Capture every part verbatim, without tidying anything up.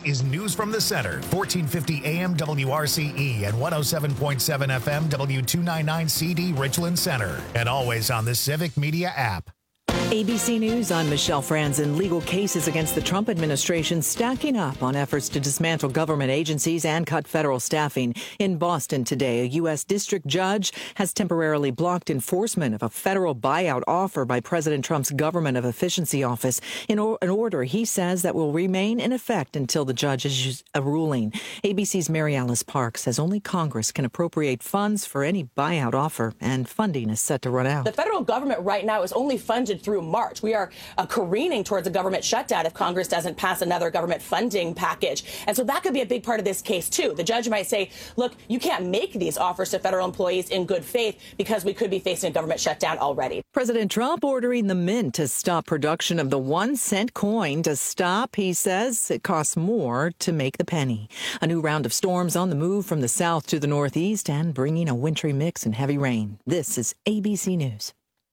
is News from the Center, fourteen fifty A M W R C E and one oh seven point seven F M W two ninety-nine C D Richland Center. And always on the Civic Media app. A B C News, I'm Michelle Franzen. Legal cases against the Trump administration stacking up on efforts to dismantle government agencies and cut federal staffing. In Boston today, a U S district judge has temporarily blocked enforcement of a federal buyout offer by President Trump's Government of Efficiency Office in o- an order he says that will remain in effect until the judge issues a ruling. A B C's Mary Alice Park says only Congress can appropriate funds for any buyout offer, and funding is set to run out. The federal government right now is only funded through March. We are uh, careening towards a government shutdown if Congress doesn't pass another government funding package. And so that could be a big part of this case, too. The judge might say, look, you can't make these offers to federal employees in good faith because we could be facing a government shutdown already. President Trump ordering the Mint to stop production of the one cent coin. To stop, he says it costs more to make the penny. A new round of storms on the move from the south to the northeast and bringing a wintry mix and heavy rain. This is A B C News.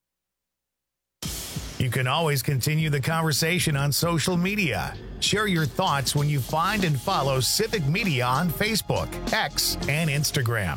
You can always continue the conversation on social media. Share your thoughts when you find and follow Civic Media on Facebook, X, and Instagram.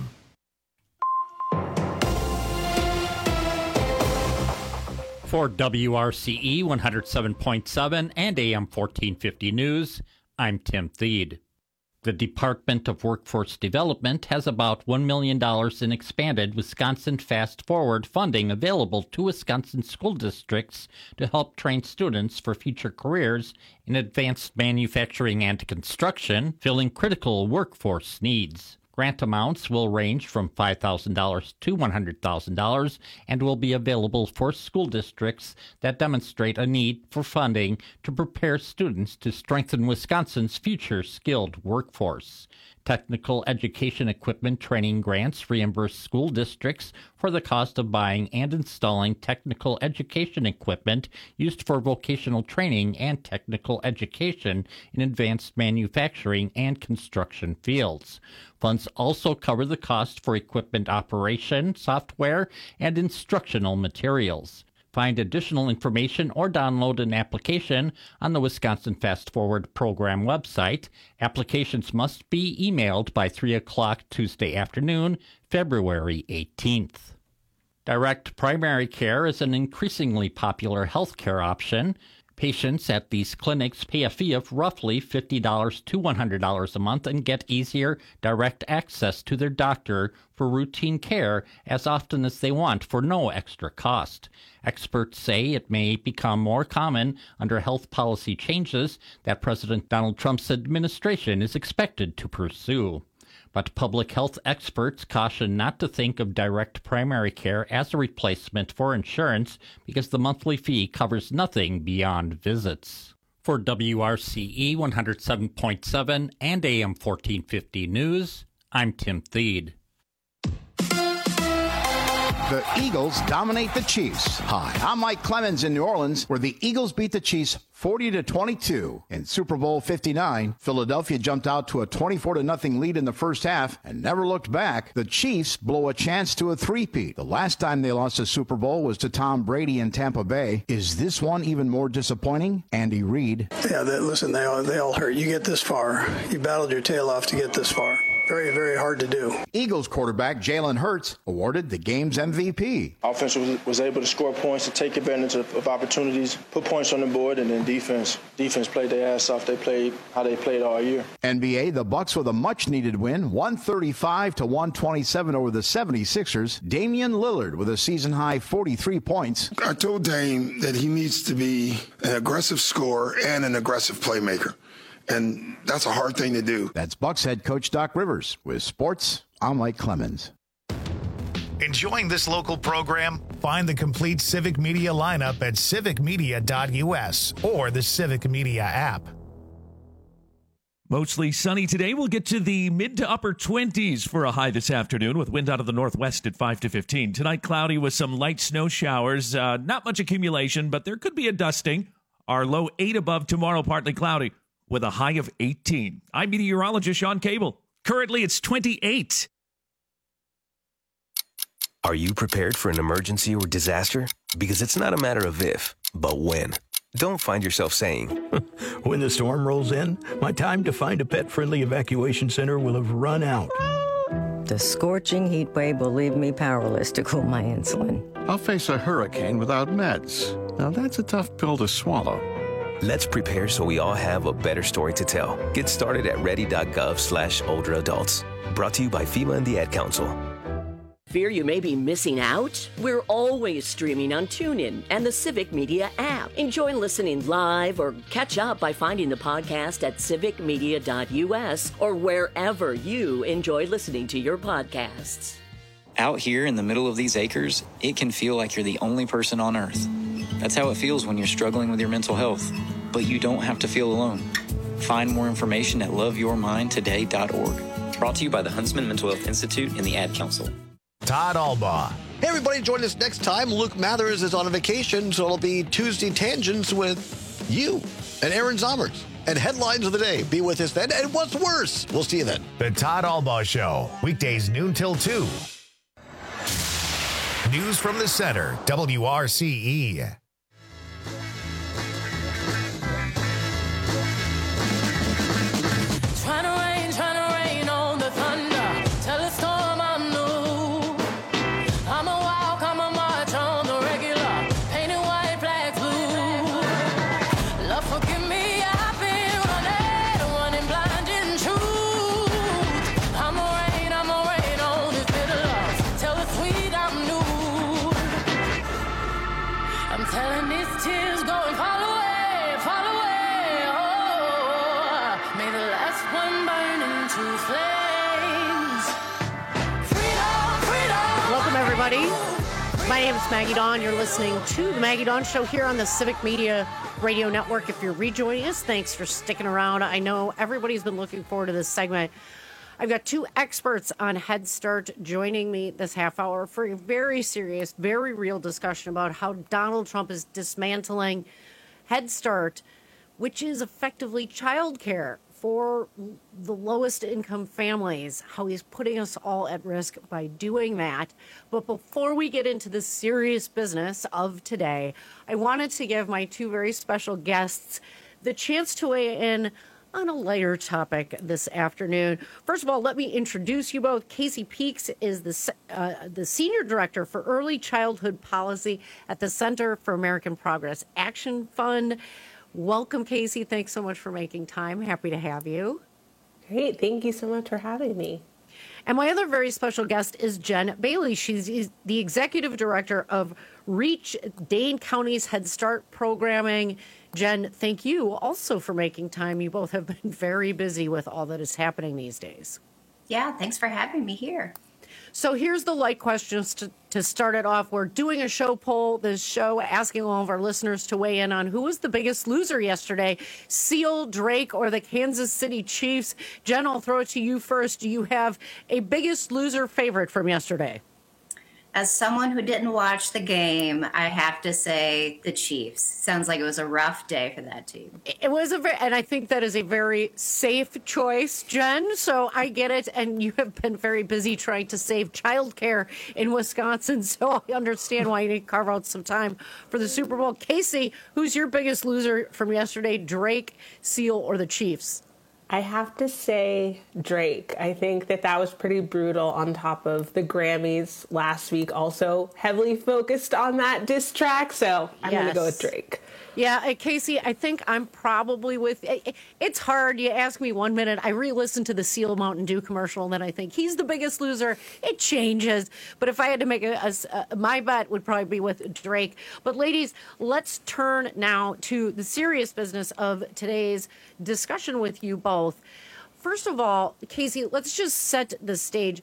For W R C E one oh seven point seven and A M fourteen fifty News, I'm Tim Thede. The Department of Workforce Development has about one million dollars in expanded Wisconsin Fast Forward funding available to Wisconsin school districts to help train students for future careers in advanced manufacturing and construction, filling critical workforce needs. Grant amounts will range from five thousand dollars to one hundred thousand dollars and will be available for school districts that demonstrate a need for funding to prepare students to strengthen Wisconsin's future skilled workforce. Technical education equipment training grants reimburse school districts for the cost of buying and installing technical education equipment used for vocational training and technical education in advanced manufacturing and construction fields. Funds also cover the cost for equipment operation, software, and instructional materials. Find additional information or download an application on the Wisconsin Fast Forward program website. Applications must be emailed by three o'clock Tuesday afternoon, February eighteenth. Direct primary care is an increasingly popular health care option. Patients at these clinics pay a fee of roughly fifty dollars to one hundred dollars a month and get easier, direct access to their doctor for routine care as often as they want for no extra cost. Experts say it may become more common under health policy changes that President Donald Trump's administration is expected to pursue. But public health experts caution not to think of direct primary care as a replacement for insurance because the monthly fee covers nothing beyond visits. For W R C E one oh seven point seven and A M fourteen fifty News, I'm Tim Thede. The Eagles dominate the Chiefs. Hi, I'm Mike Clemens in New Orleans, where the Eagles beat the Chiefs forty to twenty-two. In Super Bowl fifty-nine, Philadelphia jumped out to a twenty-four to nothing lead in the first half and never looked back. The Chiefs blow a chance to a three-peat. The last time they lost a Super Bowl was to Tom Brady in Tampa Bay. Is this one even more disappointing? Andy Reid. Yeah, they, listen, they all, they all hurt. You get this far. You battled your tail off to get this far. Very, very hard to do. Eagles quarterback Jalen Hurts awarded the game's M V P. Offense was, was able to score points, to take advantage of, of opportunities, put points on the board, and then defense. Defense played their ass off. They played how they played all year. N B A, the Bucks with a much-needed win, one thirty-five to one twenty-seven over the seventy-sixers. Damian Lillard with a season-high forty-three points. I told Dame that he needs to be an aggressive scorer and an aggressive playmaker. And that's a hard thing to do. That's Bucks head coach Doc Rivers. With sports, I'm Mike Clemens. Enjoying this local program? Find the complete Civic Media lineup at civic media dot u s or the Civic Media app. Mostly sunny today. We'll get to the mid to upper twenties for a high this afternoon with wind out of the northwest at five to fifteen. Tonight, cloudy with some light snow showers. Uh, not much accumulation, but there could be a dusting. Our low eight above tomorrow, partly cloudy, with a high of eighteen. I'm meteorologist Sean Cable. Currently, it's twenty-eight. Are you prepared for an emergency or disaster? Because it's not a matter of if, but when. don't find yourself saying, when the storm rolls in, my time to find a pet-friendly evacuation center will have run out. The scorching heat wave will leave me powerless to cool my insulin. I'll face a hurricane without meds. Now that's a tough pill to swallow. Let's prepare so we all have a better story to tell. Get started at ready.gov slash older adults. Brought to you by FEMA and the Ad Council. Fear you may be missing out? We're always streaming on TuneIn and the Civic Media app. Enjoy listening live or catch up by finding the podcast at civic media dot u s or wherever you enjoy listening to your podcasts. Out here in the middle of these acres, it can feel like you're the only person on Earth. That's how it feels when you're struggling with your mental health. But you don't have to feel alone. Find more information at love your mind today dot org. Brought to you by the Huntsman Mental Health Institute and the Ad Council. Todd Albaugh. Hey, everybody, join us next time. Luke Mathers is on a vacation, so it'll be Tuesday Tangents with you and Aaron Zommers. And Headlines of the Day. Be with us then. And what's worse? We'll see you then. The Todd Albaugh Show. Weekdays noon till two. News from the Center. W R C E. My name is Maggie Dawn. You're listening to the Maggie Dawn Show here on the Civic Media Radio Network. If you're rejoining us, thanks for sticking around. I know everybody's been looking forward to this segment. I've got two experts on Head Start joining me this half hour for a very serious, very real discussion about how Donald Trump is dismantling Head Start, which is effectively childcare for the lowest income families, how he's putting us all at risk by doing that. But before we get into the serious business of today, I wanted to give my two very special guests the chance to weigh in on a lighter topic this afternoon. First of all, let me introduce you both. Casey Peaks is the uh, the Senior Director for Early Childhood Policy at the Center for American Progress Action Fund. Welcome, Casey. Thanks so much for making time. Happy to have you. Great. Thank you so much for having me. And my other very special guest is Jen Bailey. She's the Executive Director of Reach, Dane County's Head Start programming. Jen, thank you also for making time. You both have been very busy with all that is happening these days. Yeah, thanks for having me here. So here's the light questions to, to start it off. We're doing a show poll, this show, asking all of our listeners to weigh in on who was the biggest loser yesterday, Seal, Drake, or the Kansas City Chiefs. Jen, I'll throw it to you first. Do you have a biggest loser favorite from yesterday? As someone who didn't watch the game, I have to say the Chiefs. Sounds like it was a rough day for that team. It was a very, and I think that is a very safe choice, Jen. So I get it. And you have been very busy trying to save childcare in Wisconsin. So I understand why you need to carve out some time for the Super Bowl. Casey, who's your biggest loser from yesterday, Drake, Seal, or the Chiefs? I have to say Drake. I think that that was pretty brutal on top of the Grammys last week, also heavily focused on that diss track. So I'm yes. going to go with Drake. Yeah, Casey, I think I'm probably with, it's hard. You ask me one minute, I re-listen to the Seal Mountain Dew commercial, and then I think he's the biggest loser. It changes. But if I had to make a, a, a my bet would probably be with Drake. But ladies, let's turn now to the serious business of today's discussion with you both. First of all, Casey, let's just set the stage.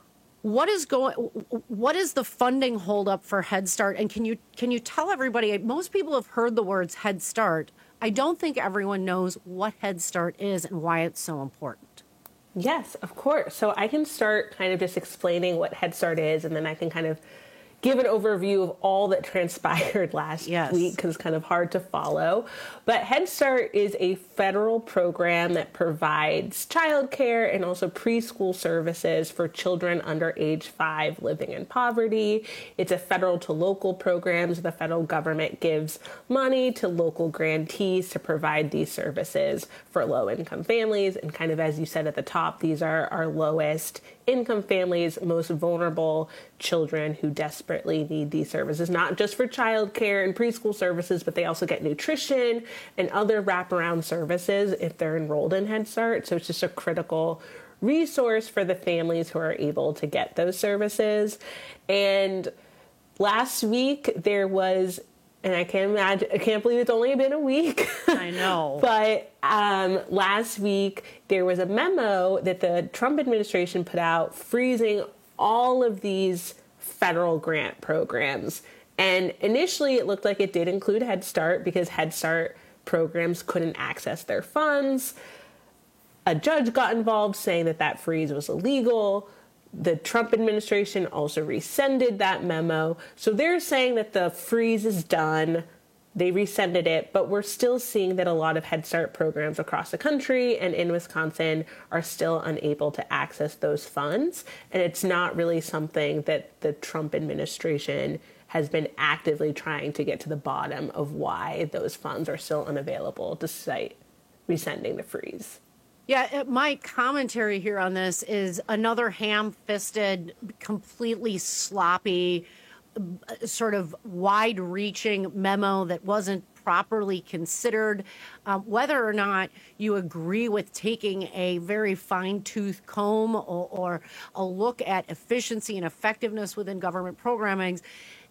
What is going? What is the funding holdup for Head Start? And can you can you tell everybody? Most people have heard the words Head Start. I don't think everyone knows what Head Start is and why it's so important. Yes, of course. So I can start kind of just explaining what Head Start is, and then I can kind of give an overview of all that transpired last yes. week because it's kind of hard to follow. But Head Start is a federal program that provides childcare and also preschool services for children under age five living in poverty. It's a federal to local program, so the federal government gives money to local grantees to provide these services for low-income families. And kind of as you said at the top, these are our lowest income families, most vulnerable children who desperately need these services, not just for childcare and preschool services, but they also get nutrition and other wraparound services if they're enrolled in Head Start. So it's just a critical resource for the families who are able to get those services. And last week there was, and I can't imagine, I can't believe it's only been a week. I know. But um, last week, there was a memo that the Trump administration put out freezing all of these federal grant programs. And initially, it looked like it did include Head Start because Head Start programs couldn't access their funds. A judge got involved saying that that freeze was illegal. The Trump administration also rescinded that memo. So they're saying that the freeze is done. They rescinded it, but we're still seeing that a lot of Head Start programs across the country and in Wisconsin are still unable to access those funds. And it's not really something that the Trump administration has been actively trying to get to the bottom of why those funds are still unavailable despite rescinding the freeze. Yeah, my commentary here on this is another ham-fisted, completely sloppy, sort of wide-reaching memo that wasn't properly considered. Um, whether or not you agree with taking a very fine-tooth comb or, or a look at efficiency and effectiveness within government programming,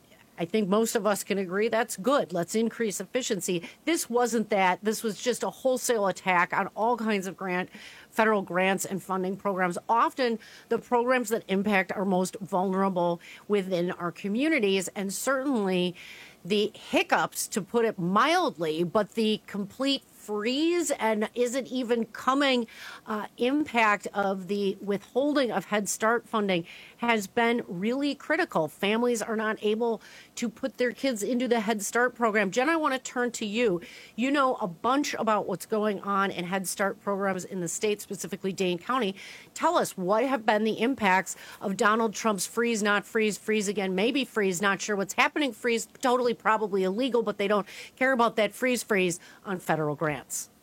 I think most of us can agree that's good. Let's increase efficiency. This wasn't that. This was just a wholesale attack on all kinds of grant, federal grants and funding programs, often the programs that impact our most vulnerable within our communities, and certainly the hiccups, to put it mildly, but the complete freeze and isn't even coming uh, impact of the withholding of Head Start funding has been really critical. Families are not able to put their kids into the Head Start program. Jen, I want to turn to you. You know a bunch about what's going on in Head Start programs in the state, specifically Dane County. Tell us, what have been the impacts of Donald Trump's freeze, not freeze, freeze again, maybe freeze, not sure what's happening, freeze, totally probably illegal, but they don't care about that freeze, freeze on federal grants.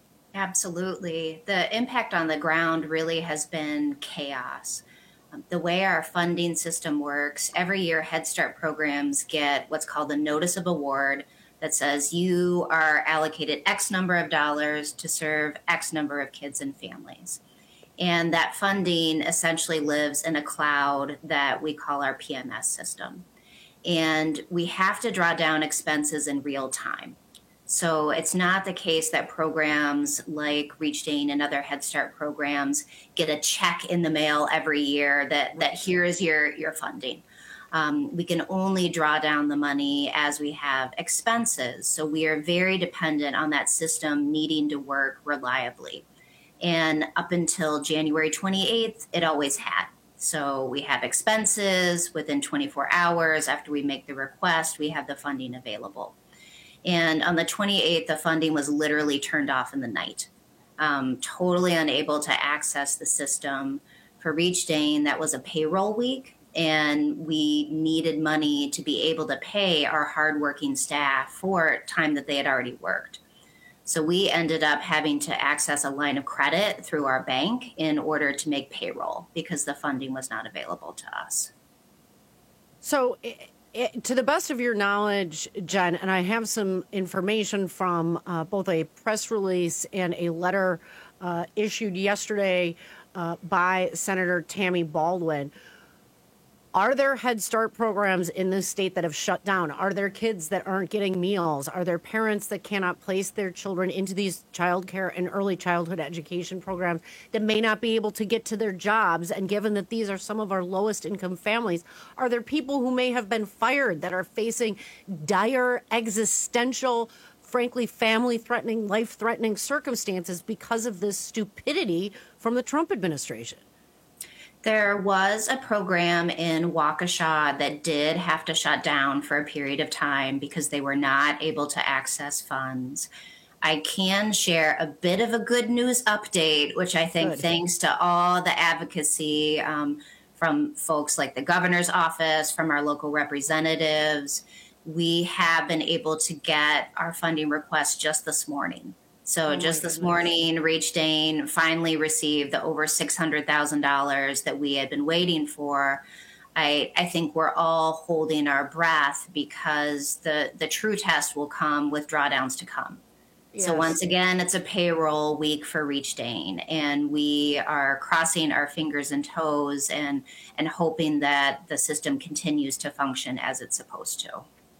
Absolutely. The impact on the ground really has been chaos. Um, the way our funding system works, every year Head Start programs get what's called a notice of award that says you are allocated X number of dollars to serve X number of kids and families. And that funding essentially lives in a cloud that we call our P M S system. And we have to draw down expenses in real time. So it's not the case that programs like Reach Dane and other Head Start programs get a check in the mail every year that, that here is your, your funding. Um, we can only draw down the money as we have expenses. So we are very dependent on that system needing to work reliably. And up until January twenty-eighth, it always had. So we have expenses within twenty-four hours after we make the request, we have the funding available. And on the twenty-eighth, the funding was literally turned off in the night. Um, totally unable to access the system. For Reach Dane, that was a payroll week, and we needed money to be able to pay our hardworking staff for time that they had already worked. So we ended up having to access a line of credit through our bank in order to make payroll because the funding was not available to us. So it, it, to the best of your knowledge, Jen, and I have some information from uh, both a press release and a letter uh, issued yesterday uh, by Senator Tammy Baldwin. Are there Head Start programs in this state that have shut down? Are there kids that aren't getting meals? Are there parents that cannot place their children into these child care and early childhood education programs that may not be able to get to their jobs? And given that these are some of our lowest income families, are there people who may have been fired that are facing dire existential, frankly, family-threatening, life-threatening circumstances because of this stupidity from the Trump administration? There was a program in Waukesha that did have to shut down for a period of time because they were not able to access funds. I can share a bit of a good news update, which I think, good. thanks to all the advocacy um, from folks like the governor's office, from our local representatives, we have been able to get our funding request just this morning. So oh just this morning, Reach Dane finally received the over six hundred thousand dollars that we had been waiting for. I, I think we're all holding our breath because the, the true test will come with drawdowns to come. Yes. So once again, it's a payroll week for Reach Dane, and we are crossing our fingers and toes and, and hoping that the system continues to function as it's supposed to.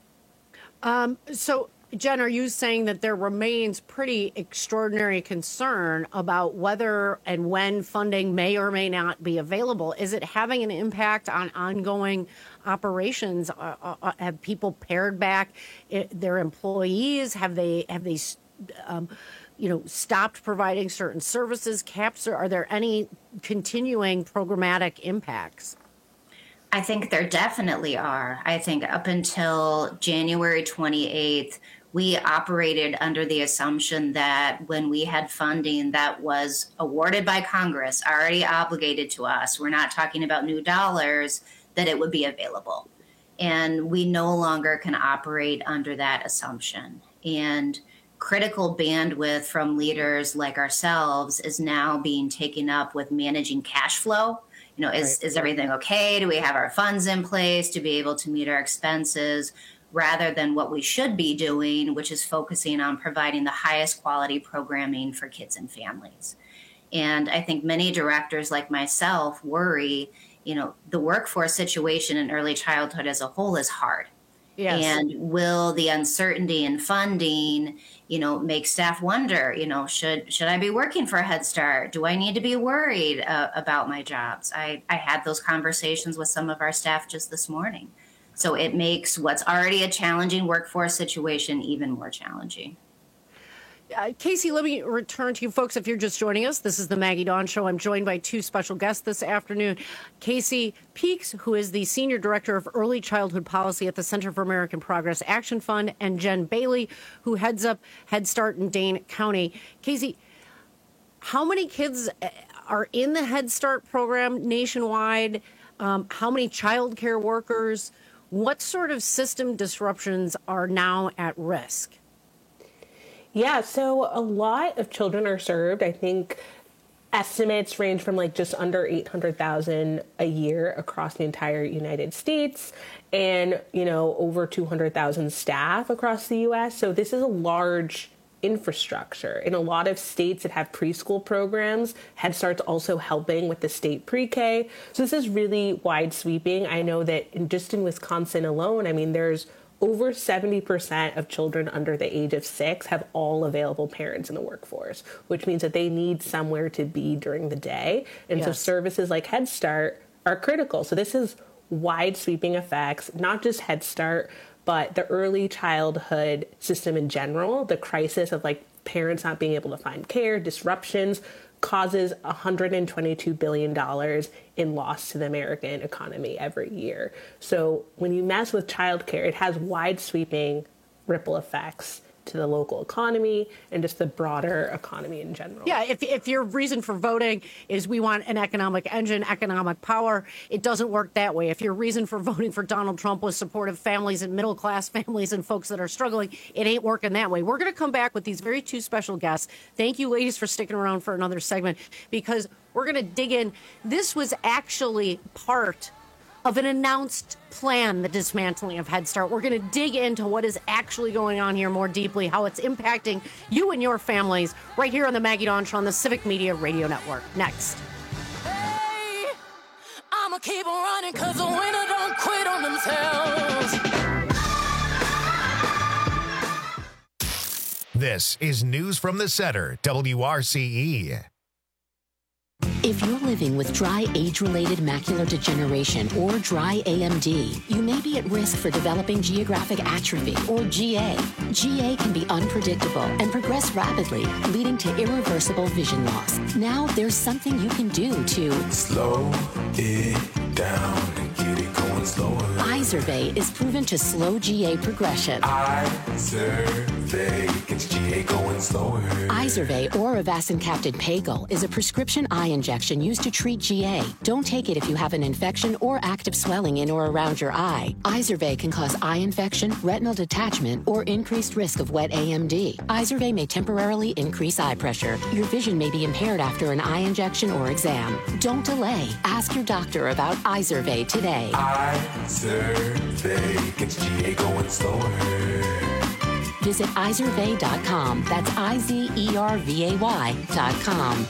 Um, so... Jen, are you saying that there remains pretty extraordinary concern about whether and when funding may or may not be available? Is it having an impact on ongoing operations? Uh, uh, have people pared back their employees? Have they have they, um, you know, stopped providing certain services? Caps? Or are there any continuing programmatic impacts? I think there definitely are. I think up until January twenty-eighth, we operated under the assumption that when we had funding that was awarded by Congress, already obligated to us, we're not talking about new dollars, that it would be available. And we no longer can operate under that assumption. And critical bandwidth from leaders like ourselves is now being taken up with managing cash flow. You know, is, right. is everything okay? Do we have our funds in place to be able to meet our expenses, rather than what we should be doing, which is focusing on providing the highest quality programming for kids and families. And I think many directors like myself worry, you know, the workforce situation in early childhood as a whole is hard. Yes. And will the uncertainty in funding, you know, make staff wonder, you know, should should I be working for Head Start? Do I need to be worried uh, about my jobs? I, I had those conversations with some of our staff just this morning. So it makes what's already a challenging workforce situation even more challenging. Uh, Casey, let me return to you folks. If you're just joining us, this is the Maggie Dawn Show. I'm joined by two special guests this afternoon. Casey Peaks, who is the Senior Director of Early Childhood Policy at the Center for American Progress Action Fund, and Jen Bailey, who heads up Head Start in Dane County. Casey, how many kids are in the Head Start program nationwide? Um, how many child care workers? What sort of system disruptions are now at risk? Yeah, so a lot of children are served. I think estimates range from like just under eight hundred thousand a year across the entire United States, and, you know, over two hundred thousand staff across the U S. So this is a large infrastructure. In a lot of states that have preschool programs, Head Start's also helping with the state pre-K. So this is really wide sweeping. I know that in, just in Wisconsin alone, I mean, there's over seventy percent of children under the age of six have all available parents in the workforce, which means that they need somewhere to be during the day. And yes. so services like Head Start are critical. So this is wide sweeping effects, not just Head Start, but the early childhood system in general. The crisis of like parents not being able to find care, disruptions, causes one hundred twenty-two billion dollars in loss to the American economy every year. So when you mess with childcare, it has wide sweeping ripple effects to the local economy and just the broader economy in general. Yeah, if, if your reason for voting is we want an economic engine, economic power, it doesn't work that way. If your reason for voting for Donald Trump was supportive families and middle-class families and folks that are struggling, it ain't working that way. We're going to come back with these very two special guests. Thank you, ladies, for sticking around for another segment, because we're going to dig in. This was actually part of an announced plan, the dismantling of Head Start. We're going to dig into what is actually going on here more deeply, how it's impacting you and your families, right here on the Maggie Dawn Show on the Civic Media Radio Network. Next. Hey, I'ma keep on running because the winner don't quit on themselves. This is News from the Center, W R C E. If you're living with dry age-related macular degeneration or dry A M D, you may be at risk for developing geographic atrophy or G A. G A can be unpredictable and progress rapidly, leading to irreversible vision loss. Now there's something you can do to slow it down and get it going slower. Izervay is proven to slow G A progression. Izervay gets G A going slower. Izervay or avacincaptad Pagel is a prescription eye injection used to treat G A. Don't take it if you have an infection or active swelling in or around your eye. Izervay can cause eye infection, retinal detachment, or increased risk of wet A M D. Izervay may temporarily increase eye pressure. Your vision may be impaired after an eye injection or exam. Don't delay. Ask your doctor about Izervay today. Izervay gets G A going slower. Visit Izervay dot com. That's I Z E R V A Y dot com.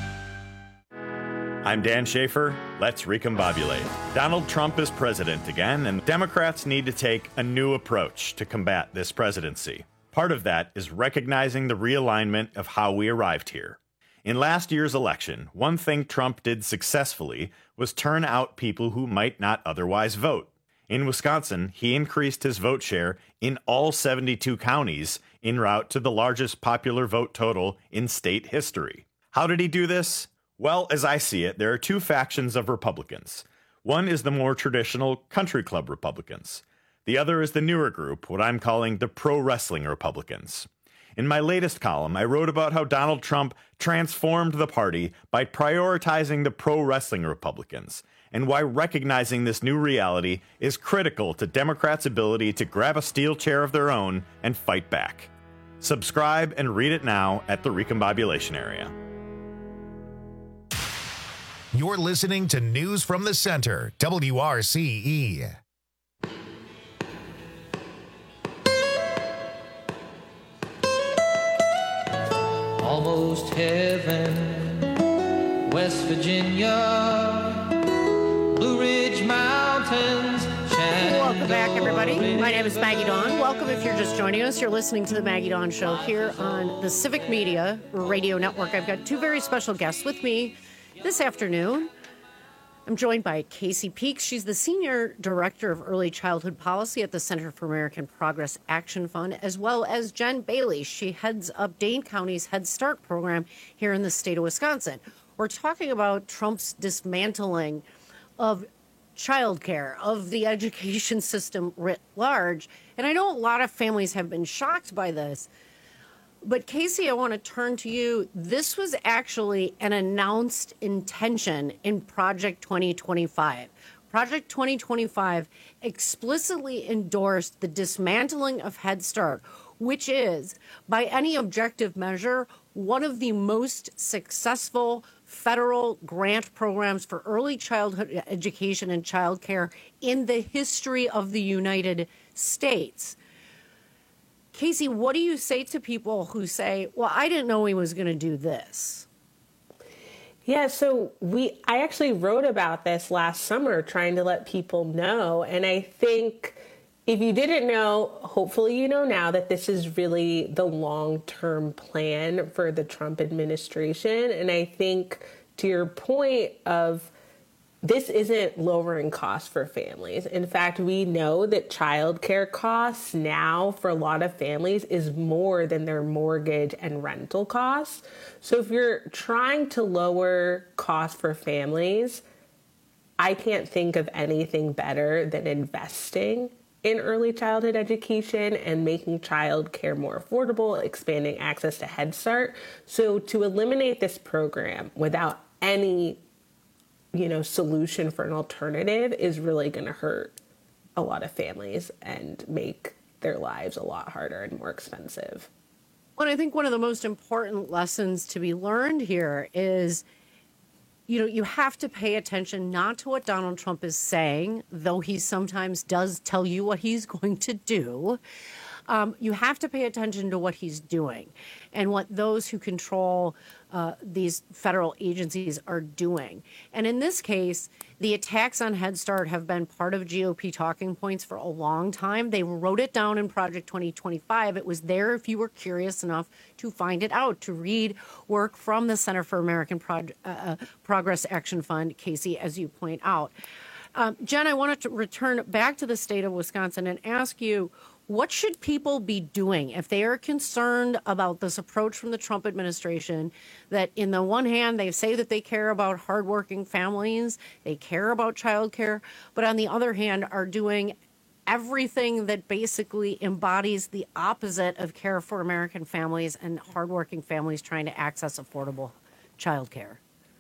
I'm Dan Schaefer. Let's recombobulate. Donald Trump is president again, and Democrats need to take a new approach to combat this presidency. Part of that is recognizing the realignment of how we arrived here. In last year's election, one thing Trump did successfully was turn out people who might not otherwise vote. In Wisconsin, he increased his vote share in all seventy-two counties en route to the largest popular vote total in state history. How did he do this? Well, as I see it, there are two factions of Republicans. One is the more traditional country club Republicans. The other is the newer group, what I'm calling the pro-wrestling Republicans. In my latest column, I wrote about how Donald Trump transformed the party by prioritizing the pro-wrestling Republicans, and why recognizing this new reality is critical to Democrats' ability to grab a steel chair of their own and fight back. Subscribe and read it now at the Recombobulation Area. You're listening to News from the Center, W R C E. Almost heaven, West Virginia, Blue Ridge Mountains. Welcome back, everybody. My name is Maggie Dawn. Welcome if you're just joining us. You're listening to the Maggie Dawn Show here on the Civic Media Radio Network. I've got two very special guests with me this afternoon. I'm joined by Casey Peaks. She's the Senior Director of Early Childhood Policy at the Center for American Progress Action Fund, as well as Jen Bailey. She heads up Dane County's Head Start program here in the state of Wisconsin. We're talking about Trump's dismantling of childcare, of the education system writ large. And I know a lot of families have been shocked by this. But Casey, I want to turn to you. This was actually an announced intention in Project twenty twenty-five. Project twenty twenty-five explicitly endorsed the dismantling of Head Start, which is, by any objective measure, one of the most successful federal grant programs for early childhood education and childcare in the history of the United States. Casey, what do you say to people who say, well, I didn't know he was going to do this? Yeah, so we I actually wrote about this last summer trying to let people know. And I think if you didn't know, hopefully you know now that this is really the long-term plan for the Trump administration. And I think to your point of this isn't lowering costs for families. In fact, we know that childcare costs now for a lot of families is more than their mortgage and rental costs. So if you're trying to lower costs for families, I can't think of anything better than investing in early childhood education and making childcare more affordable, expanding access to Head Start. So to eliminate this program without any you know, solution for an alternative is really going to hurt a lot of families and make their lives a lot harder and more expensive. Well, I think one of the most important lessons to be learned here is, you know, you have to pay attention not to what Donald Trump is saying, though he sometimes does tell you what he's going to do, Um, you have to pay attention to what he's doing and what those who control uh, these federal agencies are doing. And in this case, the attacks on Head Start have been part of G O P talking points for a long time. They wrote it down in Project twenty twenty-five. It was there if you were curious enough to find it out, to read work from the Center for American Prog- uh, Progress Action Fund, Casey, as you point out. Um, Jen, I wanted to return back to the state of Wisconsin and ask you, what should people be doing if they are concerned about this approach from the Trump administration that, in the one hand, they say that they care about hardworking families, they care about childcare, but on the other hand are doing everything that basically embodies the opposite of care for American families and hardworking families trying to access affordable childcare?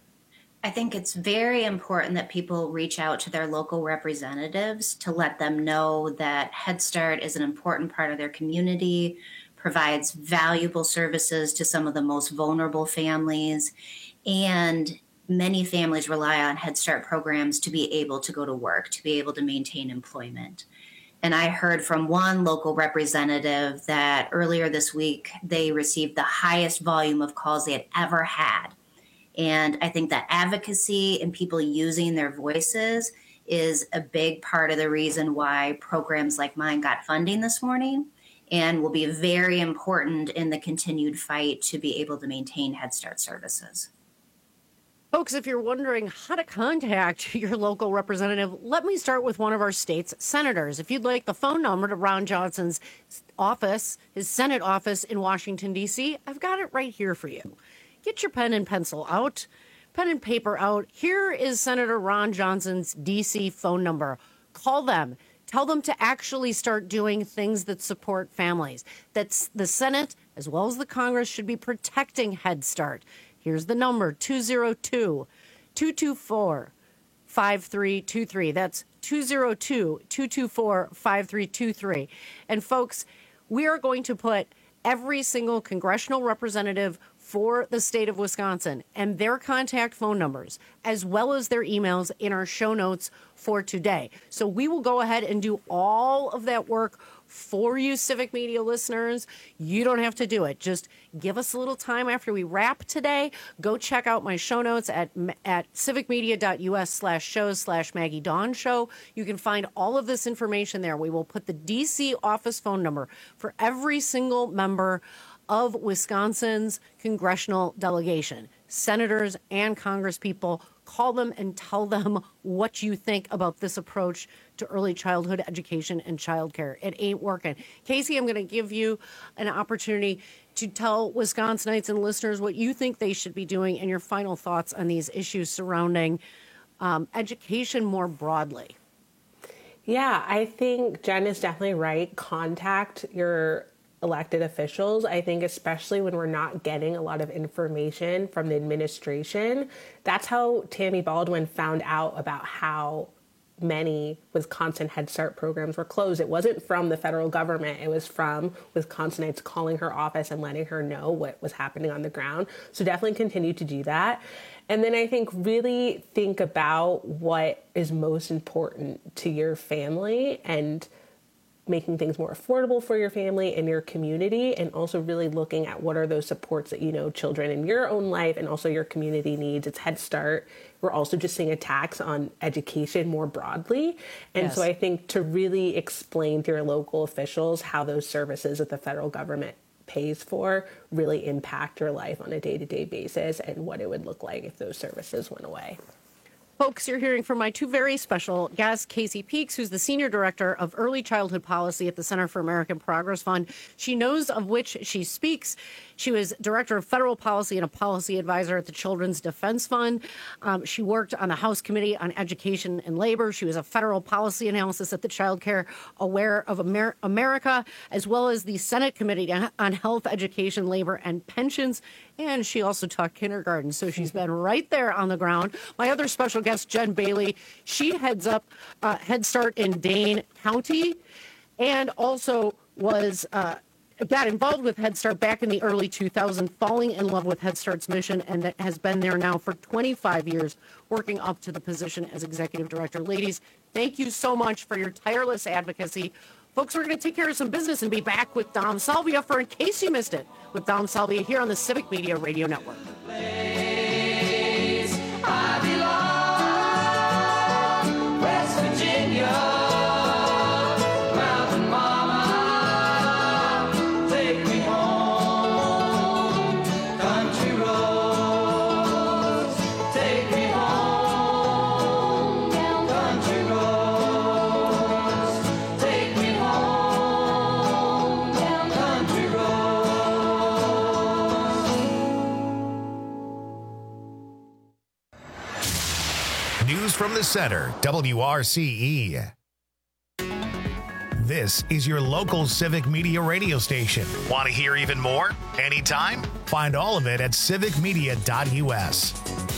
I think it's very important that people reach out to their local representatives to let them know that Head Start is an important part of their community, provides valuable services to some of the most vulnerable families, and many families rely on Head Start programs to be able to go to work, to be able to maintain employment. And I heard from one local representative that earlier this week, they received the highest volume of calls they had ever had. And I think that advocacy and people using their voices is a big part of the reason why programs like mine got funding this morning and will be very important in the continued fight to be able to maintain Head Start services. Folks, if you're wondering how to contact your local representative, let me start with one of our state's senators. If you'd like the phone number to Ron Johnson's office, his Senate office in Washington, D C, I've got it right here for you. Get your pen and pencil out, pen and paper out. Here is Senator Ron Johnson's D C phone number. Call them. Tell them to actually start doing things that support families. That's the Senate, as well as the Congress, should be protecting Head Start. Here's the number, two oh two, two two four, five three two three. That's two oh two, two two four, five three two three. And folks, we are going to put every single congressional representative for the state of Wisconsin and their contact phone numbers, as well as their emails, in our show notes for today. So we will go ahead and do all of that work for you, Civic Media listeners. You don't have to do it. Just give us a little time after we wrap today. Go check out my show notes at at civicmedia.us slash shows slash Maggie Dawn Show. You can find all of this information there. We will put the D C office phone number for every single member of Wisconsin's congressional delegation, senators and congresspeople. Call them and tell them what you think about this approach to early childhood education and childcare. It ain't working. Casey, I'm going to give you an opportunity to tell Wisconsinites and listeners what you think they should be doing and your final thoughts on these issues surrounding um, education more broadly. Yeah, I think Jen is definitely right. Contact your elected officials. I think especially when we're not getting a lot of information from the administration. That's how Tammy Baldwin found out about how many Wisconsin Head Start programs were closed. It wasn't from the federal government. It was from Wisconsinites calling her office and letting her know what was happening on the ground. So definitely continue to do that. And then I think really think about what is most important to your family and making things more affordable for your family and your community, and also really looking at what are those supports that you know children in your own life and also your community needs. It's Head Start. We're also just seeing attacks on education more broadly. And yes. So I think to really explain to your local officials how those services that the federal government pays for really impact your life on a day-to-day basis and what it would look like if those services went away. Folks, you're hearing from my two very special guests, Casey Peaks, who's the Senior Director of Early Childhood Policy at the Center for American Progress Fund. She knows of which she speaks. She was Director of Federal Policy and a Policy Advisor at the Children's Defense Fund. Um, she worked on the House Committee on Education and Labor. She was a Federal Policy Analysis at the Child Care Aware of Amer- America, as well as the Senate Committee on Health, Education, Labor, and Pensions. And she also taught kindergarten, so she's been right there on the ground. My other special guest, Jen Bailey, she heads up uh, Head Start in Dane County, and also was uh, got involved with Head Start back in the early two thousands, falling in love with Head Start's mission, and that has been there now for twenty-five years, working up to the position as executive director. Ladies, thank you so much for your tireless advocacy Folks, we're going to take care of some business and be back with Dom Salvia for In Case You Missed It, with Dom Salvia here on the Civic Media Radio Network. I belong, West Virginia. From the center, W R C E. This is your local civic media radio station. Want to hear even more? Anytime? Find all of it at civic media dot U S.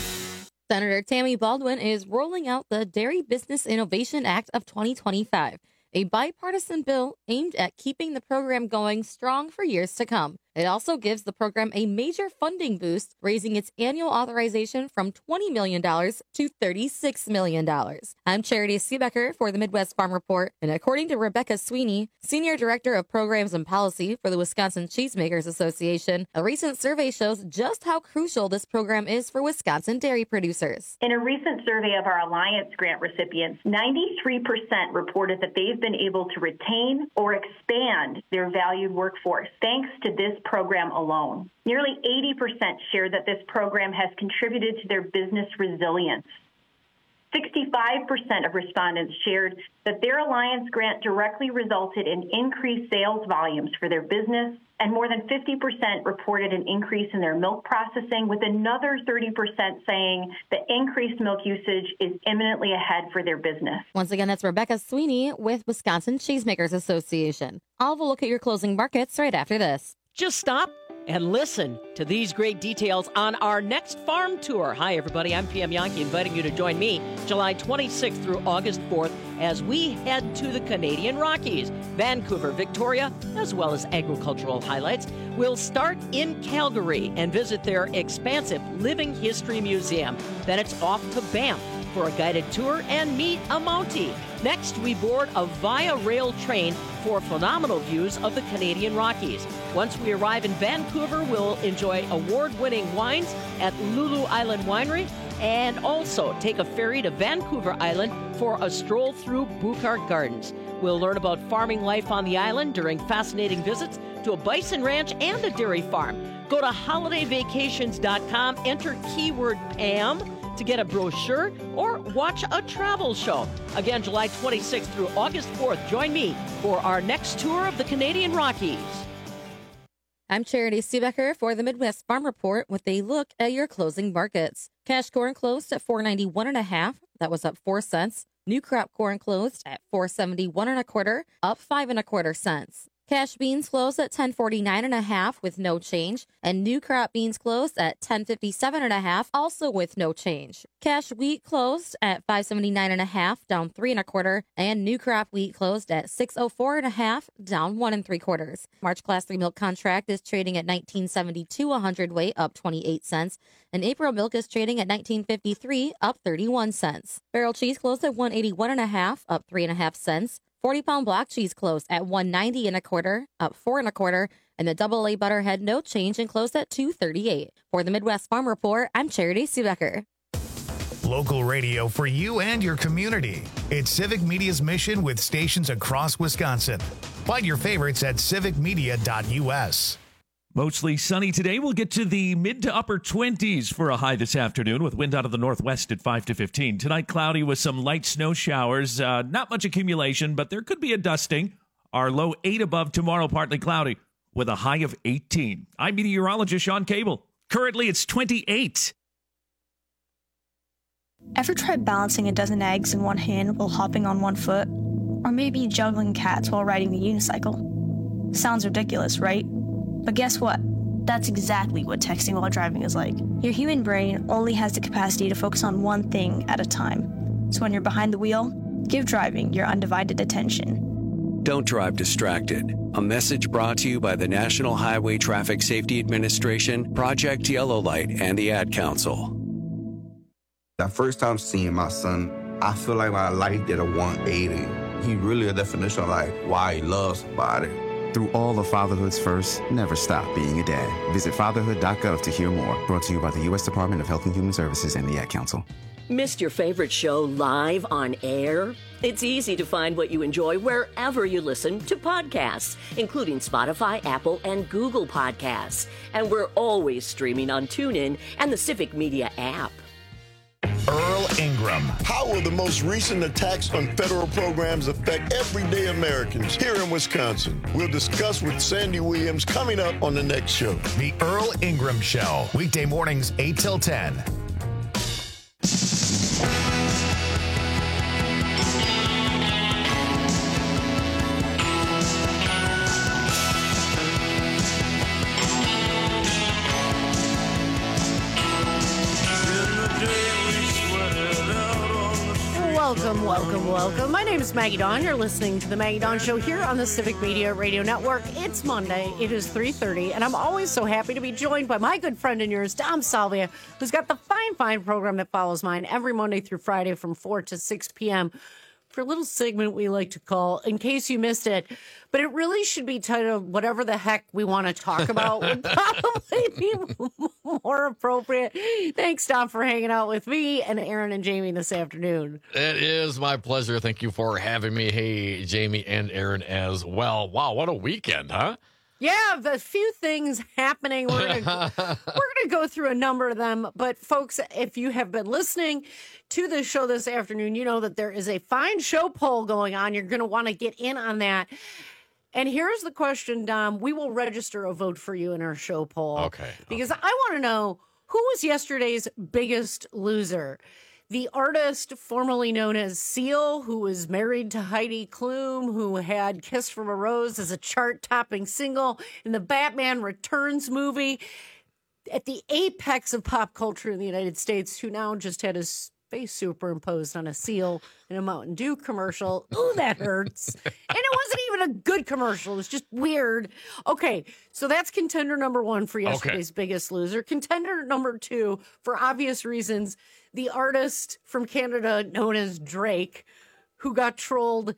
Senator Tammy Baldwin is rolling out the Dairy Business Innovation Act of twenty twenty-five, a bipartisan bill aimed at keeping the program going strong for years to come. It also gives the program a major funding boost, raising its annual authorization from twenty million dollars to thirty-six million dollars. I'm Charity Seebecker for the Midwest Farm Report, and according to Rebecca Sweeney, Senior Director of Programs and Policy for the Wisconsin Cheesemakers Association, a recent survey shows just how crucial this program is for Wisconsin dairy producers. In a recent survey of our Alliance grant recipients, ninety-three percent reported that they've been able to retain or expand their valued workforce thanks to this program alone. Nearly eighty percent shared that this program has contributed to their business resilience. sixty-five percent of respondents shared that their Alliance grant directly resulted in increased sales volumes for their business, and more than fifty percent reported an increase in their milk processing, with another thirty percent saying that increased milk usage is imminently ahead for their business. Once again, that's Rebecca Sweeney with Wisconsin Cheesemakers Association. I'll have a look at your closing markets right after this. Just stop and listen to these great details on our next farm tour. Hi, everybody. I'm P M Yankee, inviting you to join me July twenty-sixth through August fourth as we head to the Canadian Rockies, Vancouver, Victoria, as well as agricultural highlights. We'll start in Calgary and visit their expansive Living History Museum. Then it's off to Banff for a guided tour and meet a Mountie. Next, we board a Via Rail train for phenomenal views of the Canadian Rockies. Once we arrive in Vancouver, we'll enjoy award-winning wines at Lulu Island Winery and also take a ferry to Vancouver Island for a stroll through Buchart Gardens. We'll learn about farming life on the island during fascinating visits to a bison ranch and a dairy farm. Go to holiday vacations dot com, enter keyword Pam to get a brochure or watch a travel show. Again, July twenty-sixth through August fourth, join me for our next tour of the Canadian Rockies. I'm Charity Seebecker for the Midwest Farm Report with a look at your closing markets. Cash corn closed at four ninety-one and a half. That was up four cents. New crop corn closed at four seventy-one and a quarter, up five and a quarter cents. Cash beans closed at ten forty-nine and a half with no change, and new crop beans closed at ten fifty-seven and a half, also with no change. Cash wheat closed at five seventy-nine and a half, down three and a quarter, and new crop wheat closed at six oh four and a half, down one and three quarters. March class three milk contract is trading at nineteen seventy-two a hundredweight, up twenty-eight cents, and April milk is trading at nineteen fifty-three, up thirty-one cents. Barrel cheese closed at one eighty-one and a half, up three and a half cents. forty pound block cheese closed at one ninety and a quarter, up four and a quarter, and the double A butter had no change and closed at two thirty-eight. For the Midwest Farm Report, I'm Charity Seebecker. Local radio for you and your community. It's Civic Media's mission with stations across Wisconsin. Find your favorites at civic media dot U S. Mostly sunny today. We'll get to the mid to upper twenties for a high this afternoon with wind out of the northwest at five to fifteen. Tonight, cloudy with some light snow showers. Uh, not much accumulation, but there could be a dusting. Our low eight above tomorrow, partly cloudy with a high of eighteen. I'm meteorologist Sean Cable. Currently, it's twenty-eight. Ever tried balancing a dozen eggs in one hand while hopping on one foot? Or maybe juggling cats while riding the unicycle? Sounds ridiculous, right? But guess what? That's exactly what texting while driving is like. Your human brain only has the capacity to focus on one thing at a time. So when you're behind the wheel, give driving your undivided attention. Don't drive distracted. A message brought to you by the National Highway Traffic Safety Administration, Project Yellow Light, and the Ad Council. That first time seeing my son, I feel like my life did a one eighty. He really a definition of like why he loves somebody. Through all of fatherhood's first, never stop being a dad. Visit fatherhood dot gov to hear more. Brought to you by the U S Department of Health and Human Services and the Ad Council. Missed your favorite show live on air? It's easy to find what you enjoy wherever you listen to podcasts, including Spotify, Apple, and Google Podcasts. And we're always streaming on TuneIn and the Civic Media app. Earl Ingram. How will the most recent attacks on federal programs affect everyday Americans here in Wisconsin? We'll discuss with Sandy Williams coming up on the next show. The Earl Ingram Show, weekday mornings eight till ten. Welcome, welcome, welcome. My name is Maggie Dawn. You're listening to The Maggie Dawn Show here on the Civic Media Radio Network. It's Monday. It is three thirty, and I'm always so happy to be joined by my good friend and yours, Dom Salvia, who's got the fine, fine program that follows mine every Monday through Friday from four to six p.m. for a little segment we like to call In Case You Missed It. But it really should be titled Whatever the Heck We Want to Talk About would probably be more appropriate. Thanks, Dom, for hanging out with me and Aaron and Jamie this afternoon. It is my pleasure. Thank you for having me. Hey, Jamie and Aaron as well. Wow, what a weekend, huh? Yeah, a few things happening. We're gonna we're gonna go through a number of them. But folks, if you have been listening to the show this afternoon, you know that there is a fine show poll going on. You're gonna want to get in on that. And here's the question, Dom. We will register a vote for you in our show poll. Okay. Because I want to know who was yesterday's biggest loser. The artist formerly known as Seal, who was married to Heidi Klum, who had Kiss from a Rose as a chart-topping single in the Batman Returns movie, at the apex of pop culture in the United States, who now just had his face superimposed on a seal in a Mountain Dew commercial. Ooh, that hurts. And it wasn't even a good commercial. It was just weird. Okay, so that's contender number one for yesterday's okay. biggest loser. Contender number two, for obvious reasons, the artist from Canada known as Drake, who got trolled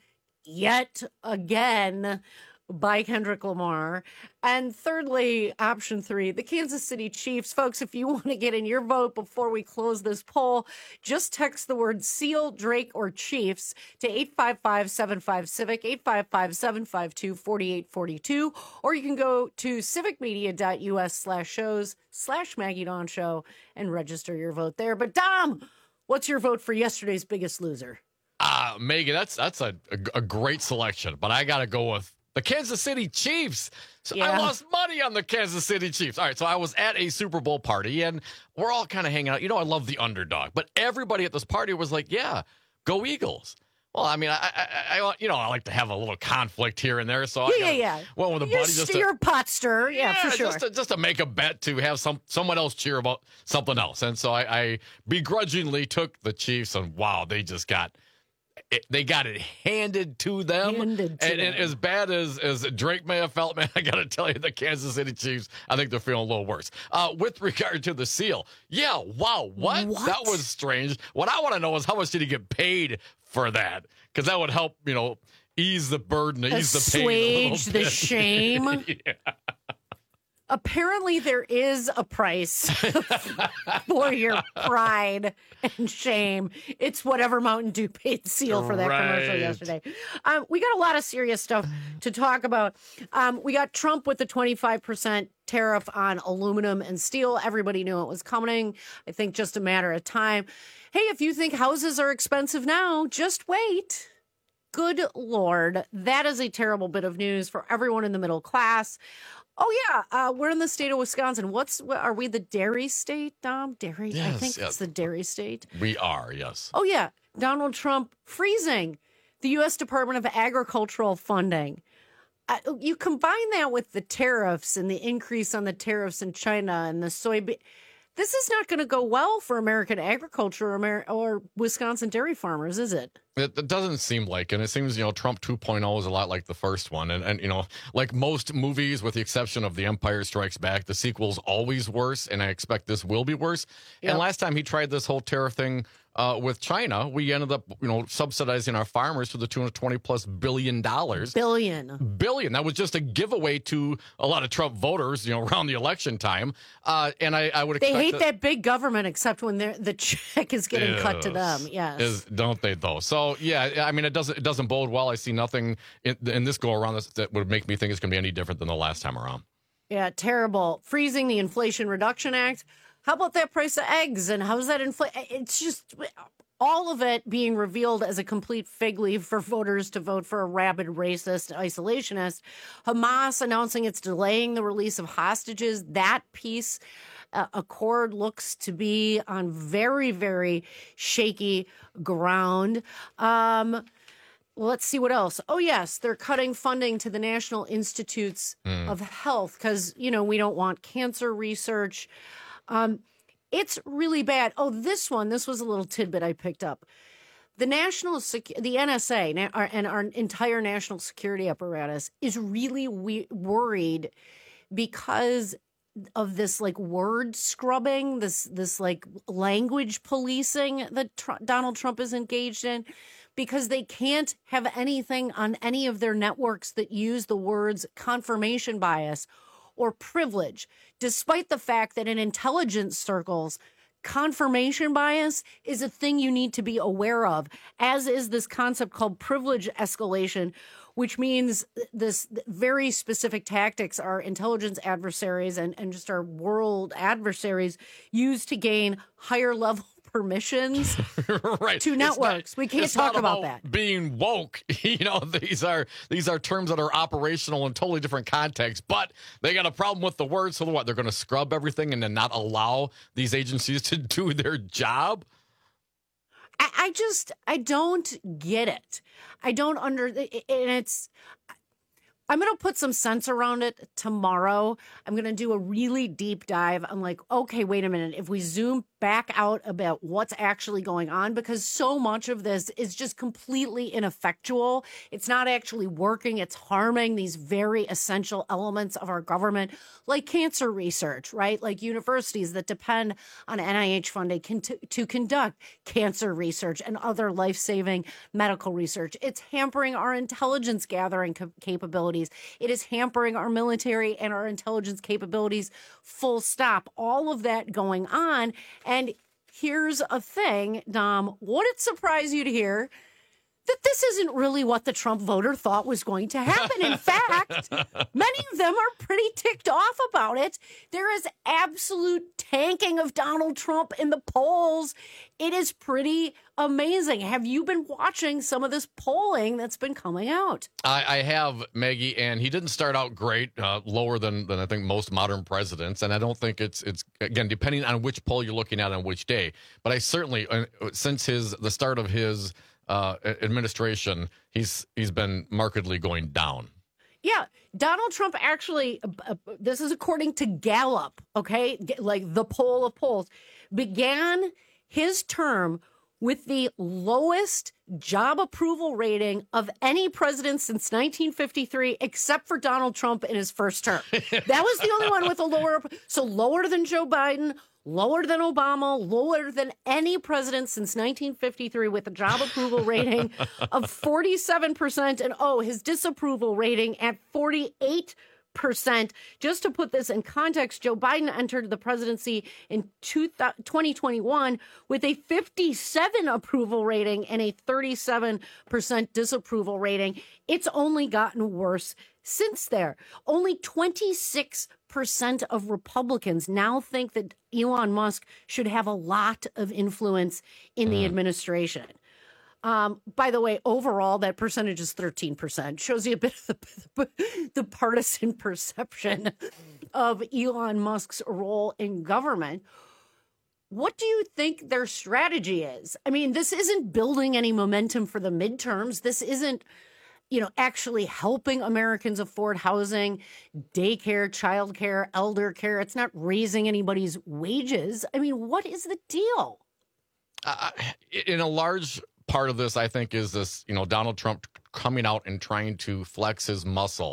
yet again by Kendrick Lamar. And thirdly, option three, the Kansas City Chiefs. Folks, if you want to get in your vote before we close this poll, just text the word Seal, Drake, or Chiefs to eight five five, seven five, CIVIC, eight five five, seven five two, four eight four two, or you can go to civicmedia.us slash shows slash Maggie Dawn Show and register your vote there. But Dom, what's your vote for yesterday's biggest loser? Uh, Megan, that's that's a, a, a great selection, but I got to go with the Kansas City Chiefs. So yeah. I lost money on the Kansas City Chiefs. All right, so I was at a Super Bowl party, and we're all kind of hanging out. You know, I love the underdog, but everybody at this party was like, yeah, go Eagles. Well, I mean, I, I, I you know, I like to have a little conflict here and there, so yeah, I yeah, yeah. went with a buddy just to, you're a pot stirrer, yeah, yeah, for sure. Just to, just to make a bet to have some someone else cheer about something else, and so I, I begrudgingly took the Chiefs, and wow, they just got. It, they got it handed to them. Handed to and, them. and as bad as, as Drake may have felt, man, I got to tell you, the Kansas City Chiefs, I think they're feeling a little worse. Uh, with regard to the Seal, yeah, wow, what? What? That was strange. What I want to know is how much did he get paid for that? Because that would help, you know, ease the burden, ease the pain. Assuage the shame. yeah. Apparently, there is a price for your pride and shame. It's whatever Mountain Dew paid Seal for that right. commercial yesterday. Um, we got a lot of serious stuff to talk about. Um, we got Trump with the twenty-five percent tariff on aluminum and steel. Everybody knew it was coming. I think just a matter of time. Hey, if you think houses are expensive now, just wait. Good Lord. That is a terrible bit of news for everyone in the middle class. Oh, yeah. Uh, we're in the state of Wisconsin. What's what, are we the dairy state, Dom? Dairy? Yes, I think yes. it's the dairy state. We are, yes. Oh, yeah. Donald Trump freezing the U S Department of Agricultural funding. Uh, you combine that with the tariffs and the increase on the tariffs in China and the soybean. This is not going to go well for American agriculture or, Amer- or Wisconsin dairy farmers, is it? It, it doesn't seem like, and it seems, you know, Trump two point oh is a lot like the first one. And, and, you know, like most movies, with the exception of The Empire Strikes Back, the sequel's always worse, and I expect this will be worse. Yep. And last time he tried this whole tariff thing, uh, with China, we ended up, you know, subsidizing our farmers to the tune of twenty plus billion dollars. Billion. Billion. That was just a giveaway to a lot of Trump voters, you know, around the election time. Uh, and I, I would expect They hate that, that big government, except when they're- the check is getting Yes. cut to them. Yes. Is, don't they though? So yeah, I mean, it doesn't it doesn't bode well. I see nothing in, in this go around that, that would make me think it's going to be any different than the last time around. Yeah, terrible. Freezing the Inflation Reduction Act. How about that price of eggs? And how's that inflate? It's just all of it being revealed as a complete fig leaf for voters to vote for a rabid racist isolationist. Hamas announcing it's delaying the release of hostages. That peace uh, accord looks to be on very, very shaky ground. Um, Let's see what else. Oh, yes, they're cutting funding to the National Institutes Mm. of Health because, you know, we don't want cancer research. Um, it's really bad. Oh, this one, this was a little tidbit I picked up. The national, Sec- the N S A na- our, and our entire national security apparatus is really we- worried because of this like word scrubbing, this this like language policing that Tr- Donald Trump is engaged in, because they can't have anything on any of their networks that use the words confirmation bias or privilege, despite the fact that in intelligence circles, confirmation bias is a thing you need to be aware of, as is this concept called privilege escalation, which means this very specific tactics our intelligence adversaries and, and just our world adversaries use to gain higher level permissions right. to It's networks. not- we can't it's talk not about that. Being woke, you know, these are these are terms that are operational in totally different contexts, but they got a problem with the word. So what? They're going to scrub everything and then not allow these agencies to do their job? I, I just, I don't get it. I don't under, and it's, I'm going to put some sense around it tomorrow. I'm going to do a really deep dive. I'm like, okay, wait a minute. If we zoom back out about what's actually going on, because so much of this is just completely ineffectual. It's not actually working. It's harming these very essential elements of our government, like cancer research, right? Like universities that depend on N I H funding can t- to conduct cancer research and other life-saving medical research. It's hampering our intelligence gathering cap- capabilities. It is hampering our military and our intelligence capabilities, full stop. All of that going on. And here's a thing, Dom, would it surprise you to hear that this isn't really what the Trump voter thought was going to happen? In fact, many of them are pretty ticked off about it. There is absolute tanking of Donald Trump in the polls. It is pretty amazing. Have you been watching some of this polling that's been coming out? I, I have, Maggie, and he didn't start out great, uh, lower than, than I think most modern presidents. And I don't think it's, it's again, depending on which poll you're looking at on which day. But I certainly, uh, since his the start of his uh, administration, he's he's been markedly going down. Yeah, Donald Trump actually, uh, this is according to Gallup, okay, like the poll of polls, began his term with the lowest job approval rating of any president since nineteen fifty-three, except for Donald Trump in his first term. That was the only one with a lower, so lower than Joe Biden, lower than Obama, lower than any president since nineteen fifty-three, with a job approval rating of forty-seven percent. And oh, his disapproval rating at forty-eight percent. Just to put this in context, Joe Biden entered the presidency in twenty twenty-one with a fifty-seven approval rating and a thirty-seven percent disapproval rating. It's only gotten worse since there. Only twenty-six percent of Republicans now think that Elon Musk should have a lot of influence in the administration. Um, by the way, overall, that percentage is thirteen percent. Shows you a bit of the, the partisan perception of Elon Musk's role in government. What do you think their strategy is? I mean, this isn't building any momentum for the midterms. This isn't, you know, actually helping Americans afford housing, daycare, childcare, elder care. It's not raising anybody's wages. I mean, what is the deal? Uh, in a large part of this, I think, is this, you know, Donald Trump coming out and trying to flex his muscle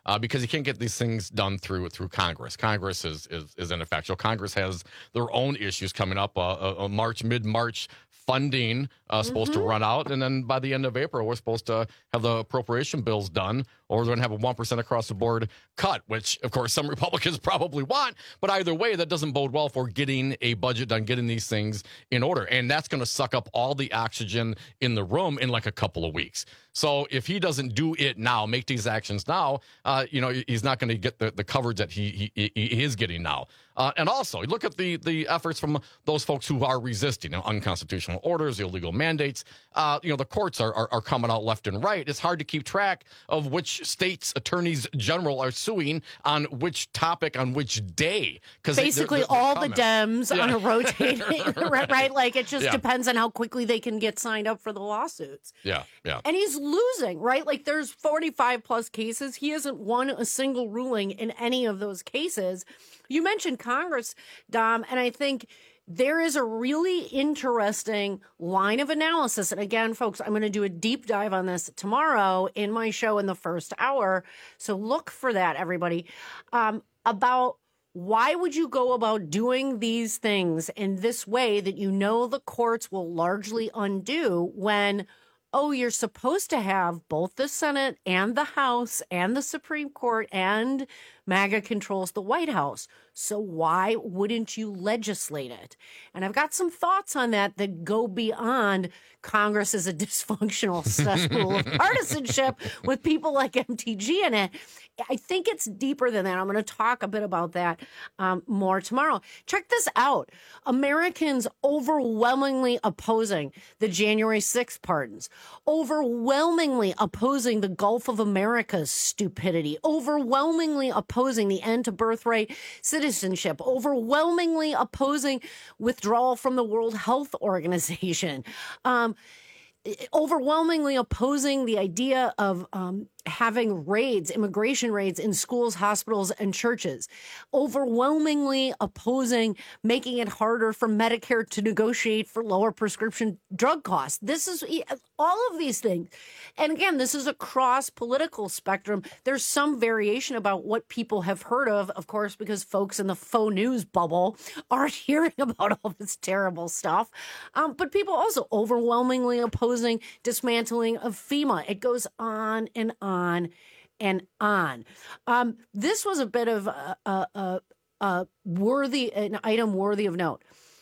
uh, because you can't get these things done through through Congress. Congress is is, is ineffectual. Congress has their own issues coming up. Uh, uh, March, mid-March funding uh, supposed Mm-hmm. to run out, and then by the end of April, we're supposed to have the appropriation bills done, or we're going to have a one percent across the board cut, which, of course, some Republicans probably want. But either way, that doesn't bode well for getting a budget done, getting these things in order. And that's going to suck up all the oxygen in the room in like a couple of weeks. So if he doesn't do it now, make these actions now, uh, you know, he's not going to get the, the coverage that he, he, he is getting now. Uh, and also, look at the the efforts from those folks who are resisting, you know, unconstitutional orders, illegal mandates. Uh, you know, the courts are, are are coming out left and right. It's hard to keep track of which states' attorneys general are suing on which topic on which day. Because basically they're, they're, they're all coming. The Dems yeah. on a rotating, right, right? Like it just yeah. depends on how quickly they can get signed up for the lawsuits. Yeah, yeah. And he's losing, right? Like there's forty-five plus cases. He hasn't won a single ruling in any of those cases. You mentioned Congress, Dom, and I think there is a really interesting line of analysis. And again, folks, I'm going to do a deep dive on this tomorrow in my show in the first hour. So look for that, everybody, um, about why would you go about doing these things in this way that you know the courts will largely undo when, oh, you're supposed to have both the Senate and the House and the Supreme Court and MAGA controls the White House. So why wouldn't you legislate it? And I've got some thoughts on that that go beyond Congress as a dysfunctional cesspool of partisanship with people like M T G in it. I think it's deeper than that. I'm going to talk a bit about that um, more tomorrow. Check this out. Americans overwhelmingly opposing the January sixth pardons, overwhelmingly opposing the Gulf of America's stupidity, overwhelmingly opposing the end to birthright citizenship, overwhelmingly opposing withdrawal from the World Health Organization, um, overwhelmingly opposing the idea of um, having raids, immigration raids in schools, hospitals, and churches, overwhelmingly opposing making it harder for Medicare to negotiate for lower prescription drug costs. This is all of these things. And again, this is across political spectrum. There's some variation about what people have heard of, of course, because folks in the faux news bubble aren't hearing about all this terrible stuff. Um, but people also overwhelmingly opposing dismantling of FEMA. It goes on and on. On and on. Um, this was a bit of a, a, a, a worthy, an item worthy of note.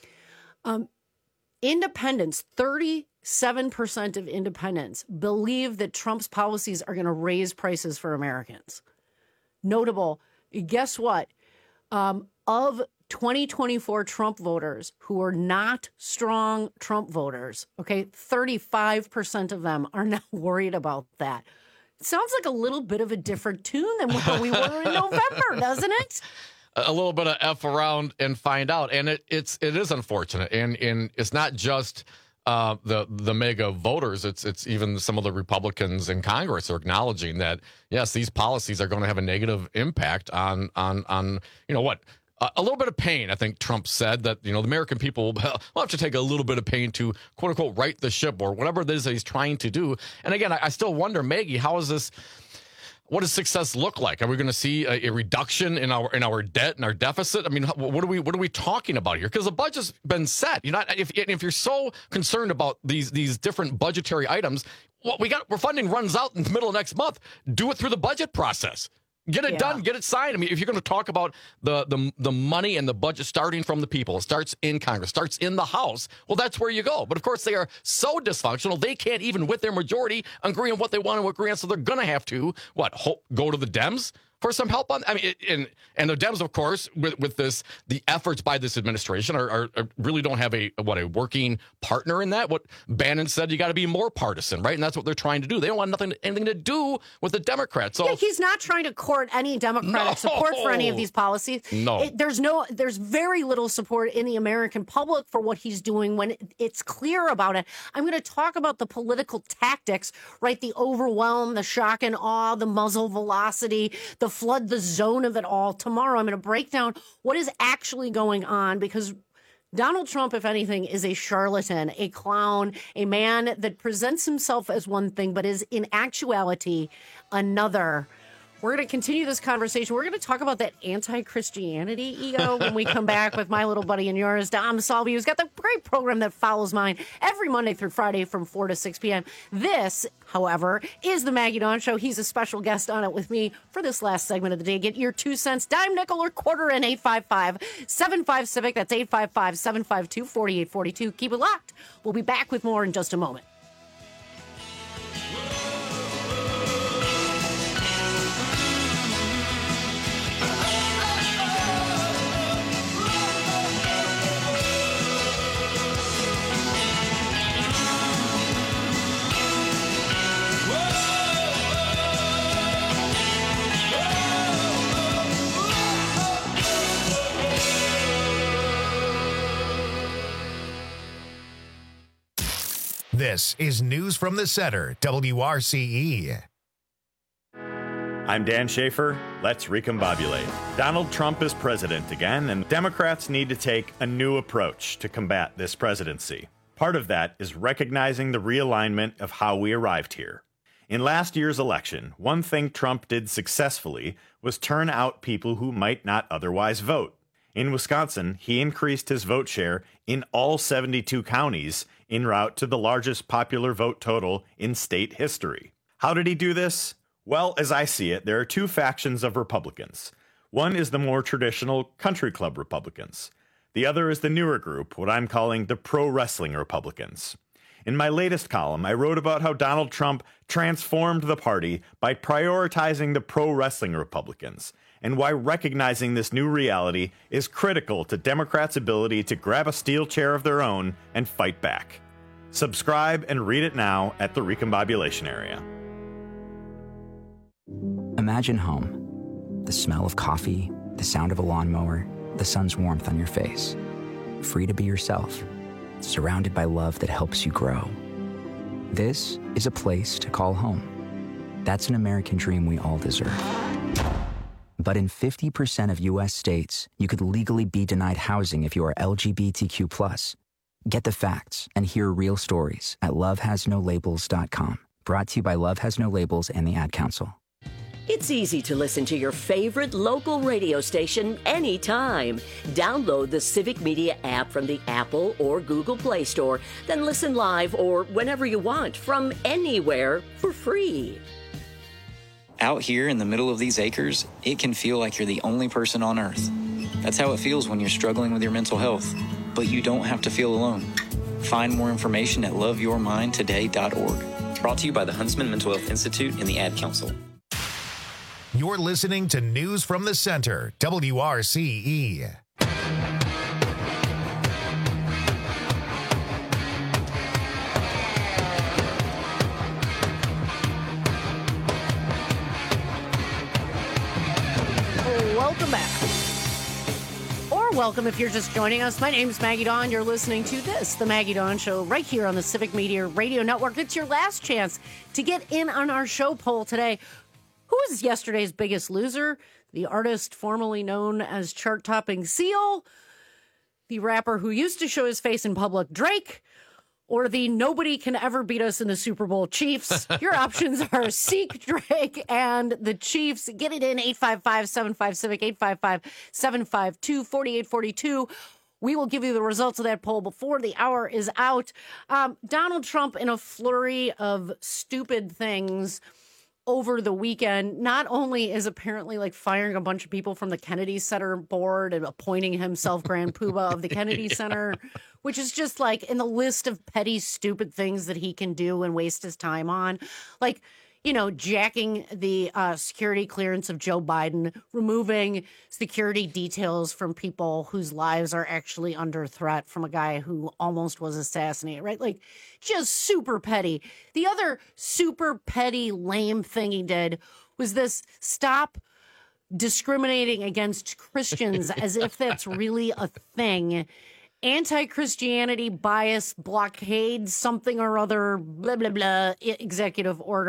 Um, independents, thirty-seven percent of independents believe that Trump's policies are going to raise prices for Americans. Notable, guess what? Um, of twenty twenty-four Trump voters who are not strong Trump voters, okay, thirty-five percent of them are now worried about that. Sounds like a little bit of a different tune than where we were in November, doesn't it? A little bit of F around and find out. And it, it's, it is unfortunate. And, and it's not just uh, the, the mega voters. It's, it's even some of the Republicans in Congress are acknowledging that, yes, these policies are going to have a negative impact on, on, on, you know what, Uh, a little bit of pain. I think Trump said that, you know, the American people will have to take a little bit of pain to, quote unquote, right the ship or whatever it is that he's trying to do. And again, I, I still wonder, Maggie, how is this? What does success look like? Are we going to see a, a reduction in our in our debt and our deficit? I mean, what are we what are we talking about here? Because the budget's been set. You know, if if you're so concerned about these these different budgetary items, what we got, our funding runs out in the middle of next month. Do it through the budget process. Get it yeah. done. Get it signed. I mean, if you're going to talk about the, the the money and the budget starting from the people, it starts in Congress, starts in the House, well, that's where you go. But, of course, they are so dysfunctional, they can't even, with their majority, agree on what they want to agree on. So they're going to have to, what, ho- go to the Dems for some help on. I mean, it, and and the Dems, of course, with with this, the efforts by this administration are, are, are really don't have a what a working partner in that. What Bannon said, you got to be more partisan, right? And that's what they're trying to do. They don't want nothing anything to do with the Democrats. So yeah, he's not trying to court any Democratic no, support for any of these policies. No, it, there's no, there's very little support in the American public for what he's doing when it, it's clear about it. I'm going to talk about the political tactics, right? The overwhelm, the shock and awe, the muzzle velocity, the flood the zone of it all tomorrow. I'm going to break down what is actually going on because Donald Trump, if anything, is a charlatan, a clown, a man that presents himself as one thing, but is in actuality another. We're going to continue this conversation. We're going to talk about that anti-Christianity ego when we come back with my little buddy and yours, Dom Salvi, who's got the great program that follows mine every Monday through Friday from four to six p.m. This, however, is the Maggie Dawn Show. He's a special guest on it with me for this last segment of the day. Get your two cents, dime, nickel, or quarter in eight five five, seven five, Civic. That's eight five five, seven five two, four eight four two. Keep it locked. We'll be back with more in just a moment. This is News from the Center, W R C E. I'm Dan Schaefer. Let's recombobulate. Donald Trump is president again, and Democrats need to take a new approach to combat this presidency. Part of that is recognizing the realignment of how we arrived here. In last year's election, one thing Trump did successfully was turn out people who might not otherwise vote. In Wisconsin, he increased his vote share in all seventy-two counties en route to the largest popular vote total in state history. How did he do this? Well, as I see it, there are two factions of Republicans. One is the more traditional country club Republicans. The other is the newer group, what I'm calling the pro-wrestling Republicans. In my latest column, I wrote about how Donald Trump transformed the party by prioritizing the pro-wrestling Republicans, and why recognizing this new reality is critical to Democrats' ability to grab a steel chair of their own and fight back. Subscribe and read it now at the Recombobulation area. Imagine home. The smell of coffee, the sound of a lawnmower, the sun's warmth on your face. Free to be yourself, surrounded by love that helps you grow. This is a place to call home. That's an American dream we all deserve. But in fifty percent of U S states, you could legally be denied housing if you are L G B T Q plus. Get the facts and hear real stories at love has no labels dot com. Brought to you by Love Has No Labels and the Ad Council. It's easy to listen to your favorite local radio station anytime. Download the Civic Media app from the Apple or Google Play Store, then listen live or whenever you want from anywhere for free. Out here in the middle of these acres, it can feel like you're the only person on earth. That's how it feels when you're struggling with your mental health. But you don't have to feel alone. Find more information at love your mind today dot org. Brought to you by the Huntsman Mental Health Institute and the Ad Council. You're listening to News from the Center, W R C E. Welcome back. Or welcome if you're just joining us. My name is Maggie Dawn. You're listening to this, The Maggie Dawn Show, right here on the Civic Media Radio Network. It's your last chance to get in on our show poll today. Who was yesterday's biggest loser? The artist formerly known as chart-topping Seal? The rapper who used to show his face in public, Drake? Or the nobody can ever beat us in the Super Bowl Chiefs? Your options are Seek, Drake, and the Chiefs. Get it in eight five five, seven five, Civic, eight five five, seven five two, four eight four two. We will give you the results of that poll before the hour is out. Um, Donald Trump, in a flurry of stupid things over the weekend, not only is apparently like firing a bunch of people from the Kennedy Center board and appointing himself Grand Poobah of the Kennedy yeah. Center, which is just like in the list of petty, stupid things that he can do and waste his time on. Like, you know, jacking the uh, security clearance of Joe Biden, removing security details from people whose lives are actually under threat from a guy who almost was assassinated, right? Like, just super petty. The other super petty, lame thing he did was this stop discriminating against Christians as if that's really a thing. Anti-Christianity bias blockade, something or other, blah, blah, blah, executive order.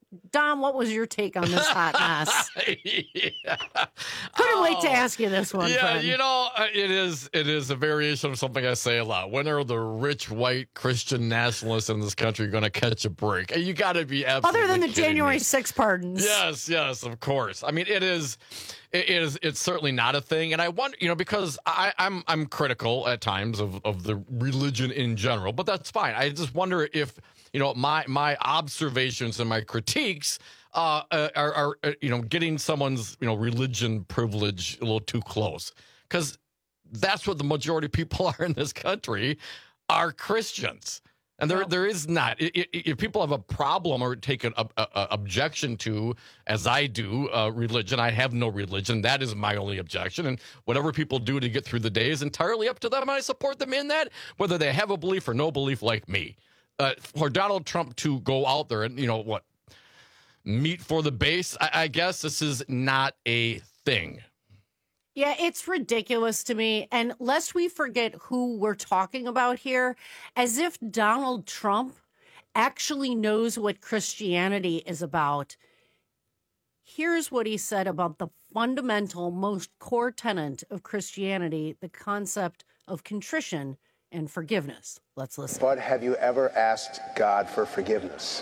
Dom, what was your take on this hot mess? yeah. Couldn't oh. wait to ask you this one. Yeah, friend. you know, it is it is a variation of something I say a lot. When are the rich white Christian nationalists in this country going to catch a break? You got to be absolutely other than the kidding January me. sixth pardons. Yes, yes, of course. I mean, it is. It is. It's certainly not a thing, and I wonder, you know, because I, I'm I'm critical at times of, of the religion in general, but that's fine. I just wonder if you know my my observations and my critiques uh, are, are you know getting someone's you know religion privilege a little too close, because that's what the majority of people are in this country are Christians. And there, there is not. If people have a problem or take an a, a, objection to, as I do, uh, religion, I have no religion. That is my only objection. And whatever people do to get through the day is entirely up to them. And I support them in that, whether they have a belief or no belief like me. Uh, for Donald Trump to go out there and, you know, what, meet for the base, I, I guess this is not a thing. Yeah, it's ridiculous to me. And lest we forget who we're talking about here, as if Donald Trump actually knows what Christianity is about. Here's what he said about the fundamental, most core tenet of Christianity, the concept of contrition and forgiveness. Let's listen. But have you ever asked God for forgiveness?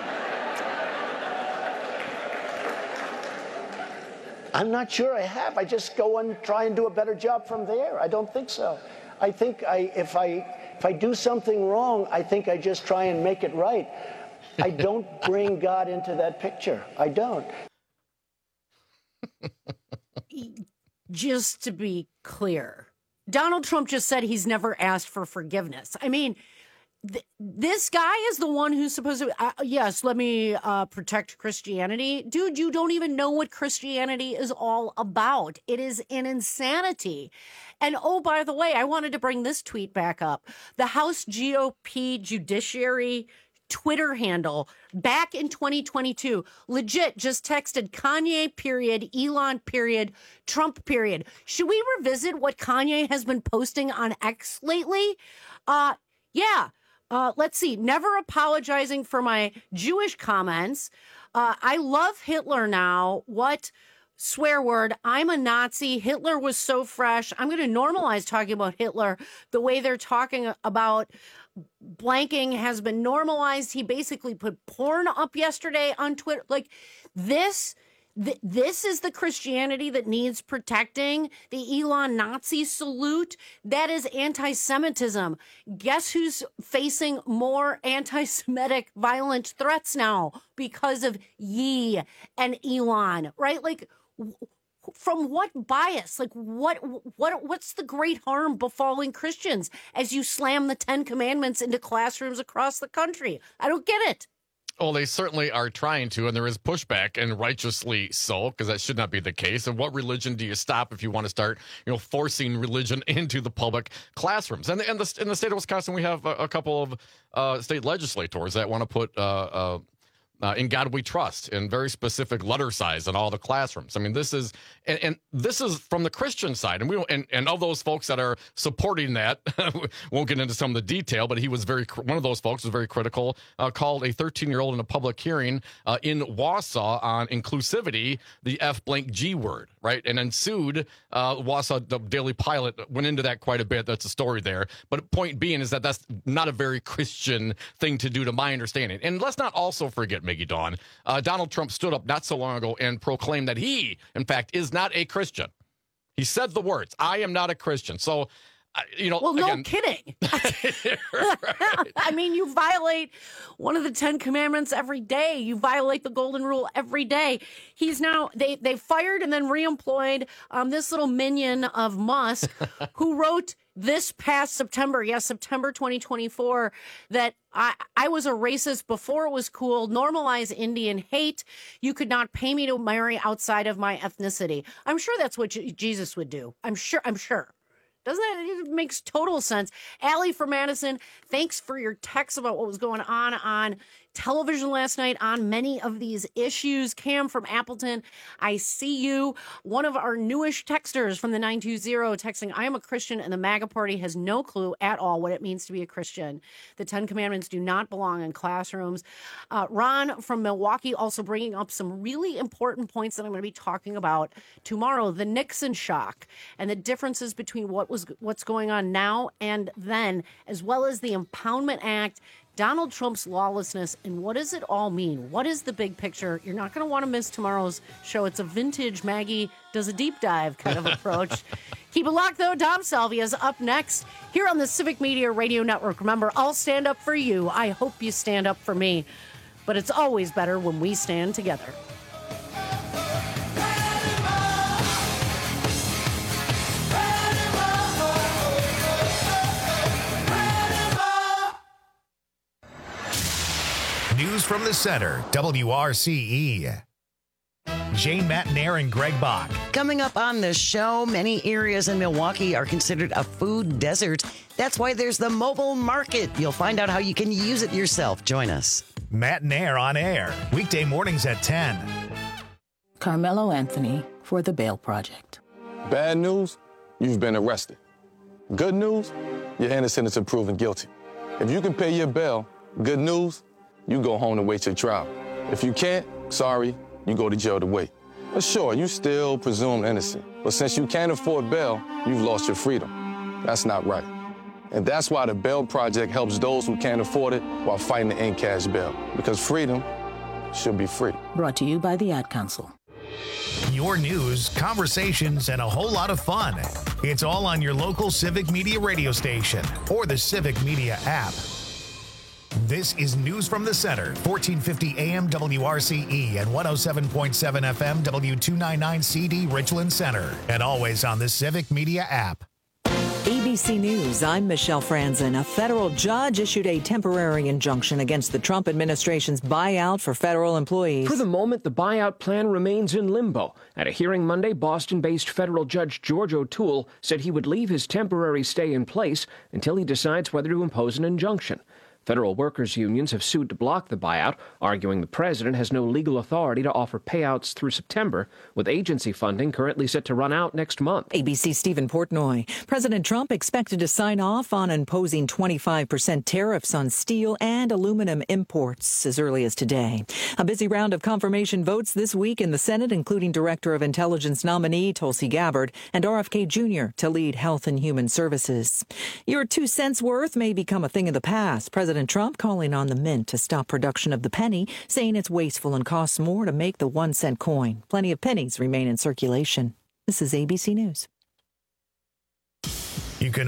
I'm not sure I have. I just go and try and do a better job from there. I don't think so. I think I, if I, if I do something wrong, I think I just try and make it right. I don't bring God into that picture. I don't. Just to be clear, Donald Trump just said he's never asked for forgiveness. I mean, th- this guy is the one who's supposed to, uh, yes, let me uh, protect Christianity. Dude, you don't even know what Christianity is all about. It is an insanity. And oh, by the way, I wanted to bring this tweet back up. The House G O P Judiciary Twitter handle back in twenty twenty-two legit just texted Kanye period, Elon period, Trump period. Should we revisit what Kanye has been posting on X lately? Uh, yeah. Uh, let's see. Never apologizing for my Jewish comments. Uh, I love Hitler now. What swear word? I'm a Nazi. Hitler was so fresh. I'm going to normalize talking about Hitler the way they're talking about blanking has been normalized. He basically put porn up yesterday on Twitter. Like this, th- this is the Christianity that needs protecting. The Elon Nazi salute. That is anti-Semitism. Guess who's facing more anti-Semitic violent threats now because of Ye and Elon, right? Like, w- from what bias? Like what what what's the great harm befalling Christians as you slam the Ten Commandments into classrooms across the country? I don't get it. Well, they certainly are trying to, and there is pushback, and righteously so, because that should not be the case. And what religion do you stop if you want to start, you know, forcing religion into the public classrooms? And, and the, in the state of Wisconsin, we have a, a couple of uh, state legislators that want to put uh, uh, Uh, in God we trust, in very specific letter size in all the classrooms. I mean, this is and, and this is from the Christian side, and we and and of those folks that are supporting that, won't get into some of the detail, but he was very one of those folks was very critical. Uh, called a thirteen-year-old in a public hearing uh, in Wausau on inclusivity the F blank G word, right, and then sued uh, Wausau. The Daily Pilot went into that quite a bit. That's a story there. But point being is that that's not a very Christian thing to do, to my understanding. And let's not also forget, Maggie Dawn, uh, Donald Trump stood up not so long ago and proclaimed that he, in fact, is not a Christian. He said the words, I am not a Christian. So, uh, you know, well, no again, kidding. I mean, you violate one of the Ten Commandments every day. You violate the Golden Rule every day. He's now, they, they fired and then reemployed um, this little minion of Musk who wrote this past September, yes, September twenty twenty-four, that I, I was a racist before it was cool, normalize Indian hate. You could not pay me to marry outside of my ethnicity. I'm sure that's what J- Jesus would do. I'm sure, I'm sure. Doesn't that, it makes total sense. Allie from Madison, thanks for your text about what was going on on television last night on many of these issues. Cam from Appleton, I see you. One of our newish texters from the nine two zero texting, I am a Christian and the MAGA party has no clue at all what it means to be a Christian. The Ten Commandments do not belong in classrooms. Uh, Ron from Milwaukee also bringing up some really important points that I'm going to be talking about tomorrow. The Nixon shock and the differences between what was what's going on now and then, as well as the Impoundment Act, Donald Trump's lawlessness, and what does it all mean? What is the big picture? You're not going to want to miss tomorrow's show. It's a vintage Maggie does a deep dive kind of approach. Keep it locked, though. Dom Salvia is up next here on the Civic Media Radio Network. Remember, I'll stand up for you. I hope you stand up for me. But it's always better when we stand together. News from the center, W R C E. Jane Matnair and Greg Bach. Coming up on the show, many areas in Milwaukee are considered a food desert. That's why there's the mobile market. You'll find out how you can use it yourself. Join us. Matnair on air, weekday mornings at ten. Carmelo Anthony for the Bail Project. Bad news, you've been arrested. Good news, you're innocent until proven guilty. If you can pay your bail, good news, you go home and wait your trial. If you can't, sorry, you go to jail to wait. But sure, you still presumed innocent. But since you can't afford bail, you've lost your freedom. That's not right. And that's why the Bail Project helps those who can't afford it while fighting to end cash bail. Because freedom should be free. Brought to you by the Ad Council. Your news, conversations, and a whole lot of fun. It's all on your local Civic Media radio station or the Civic Media app. This is News from the Center, fourteen fifty A M W R C E and one oh seven point seven F M W two ninety-nine C D Richland Center, and always on the Civic Media app. A B C News, I'm Michelle Franzen. A federal judge issued a temporary injunction against the Trump administration's buyout for federal employees. For the moment, the buyout plan remains in limbo. At a hearing Monday, Boston-based federal judge George O'Toole said he would leave his temporary stay in place until he decides whether to impose an injunction. Federal workers' unions have sued to block the buyout, arguing the president has no legal authority to offer payouts through September, with agency funding currently set to run out next month. A B C Stephen Portnoy. President Trump expected to sign off on imposing twenty-five percent tariffs on steel and aluminum imports as early as today. A busy round of confirmation votes this week in the Senate, including Director of Intelligence nominee Tulsi Gabbard and R F K Junior to lead Health and Human Services. Your two cents worth may become a thing of the past. President Trump calling on the mint to stop production of the penny, saying it's wasteful and costs more to make the one cent coin. Plenty of pennies remain in circulation. This is A B C News. You can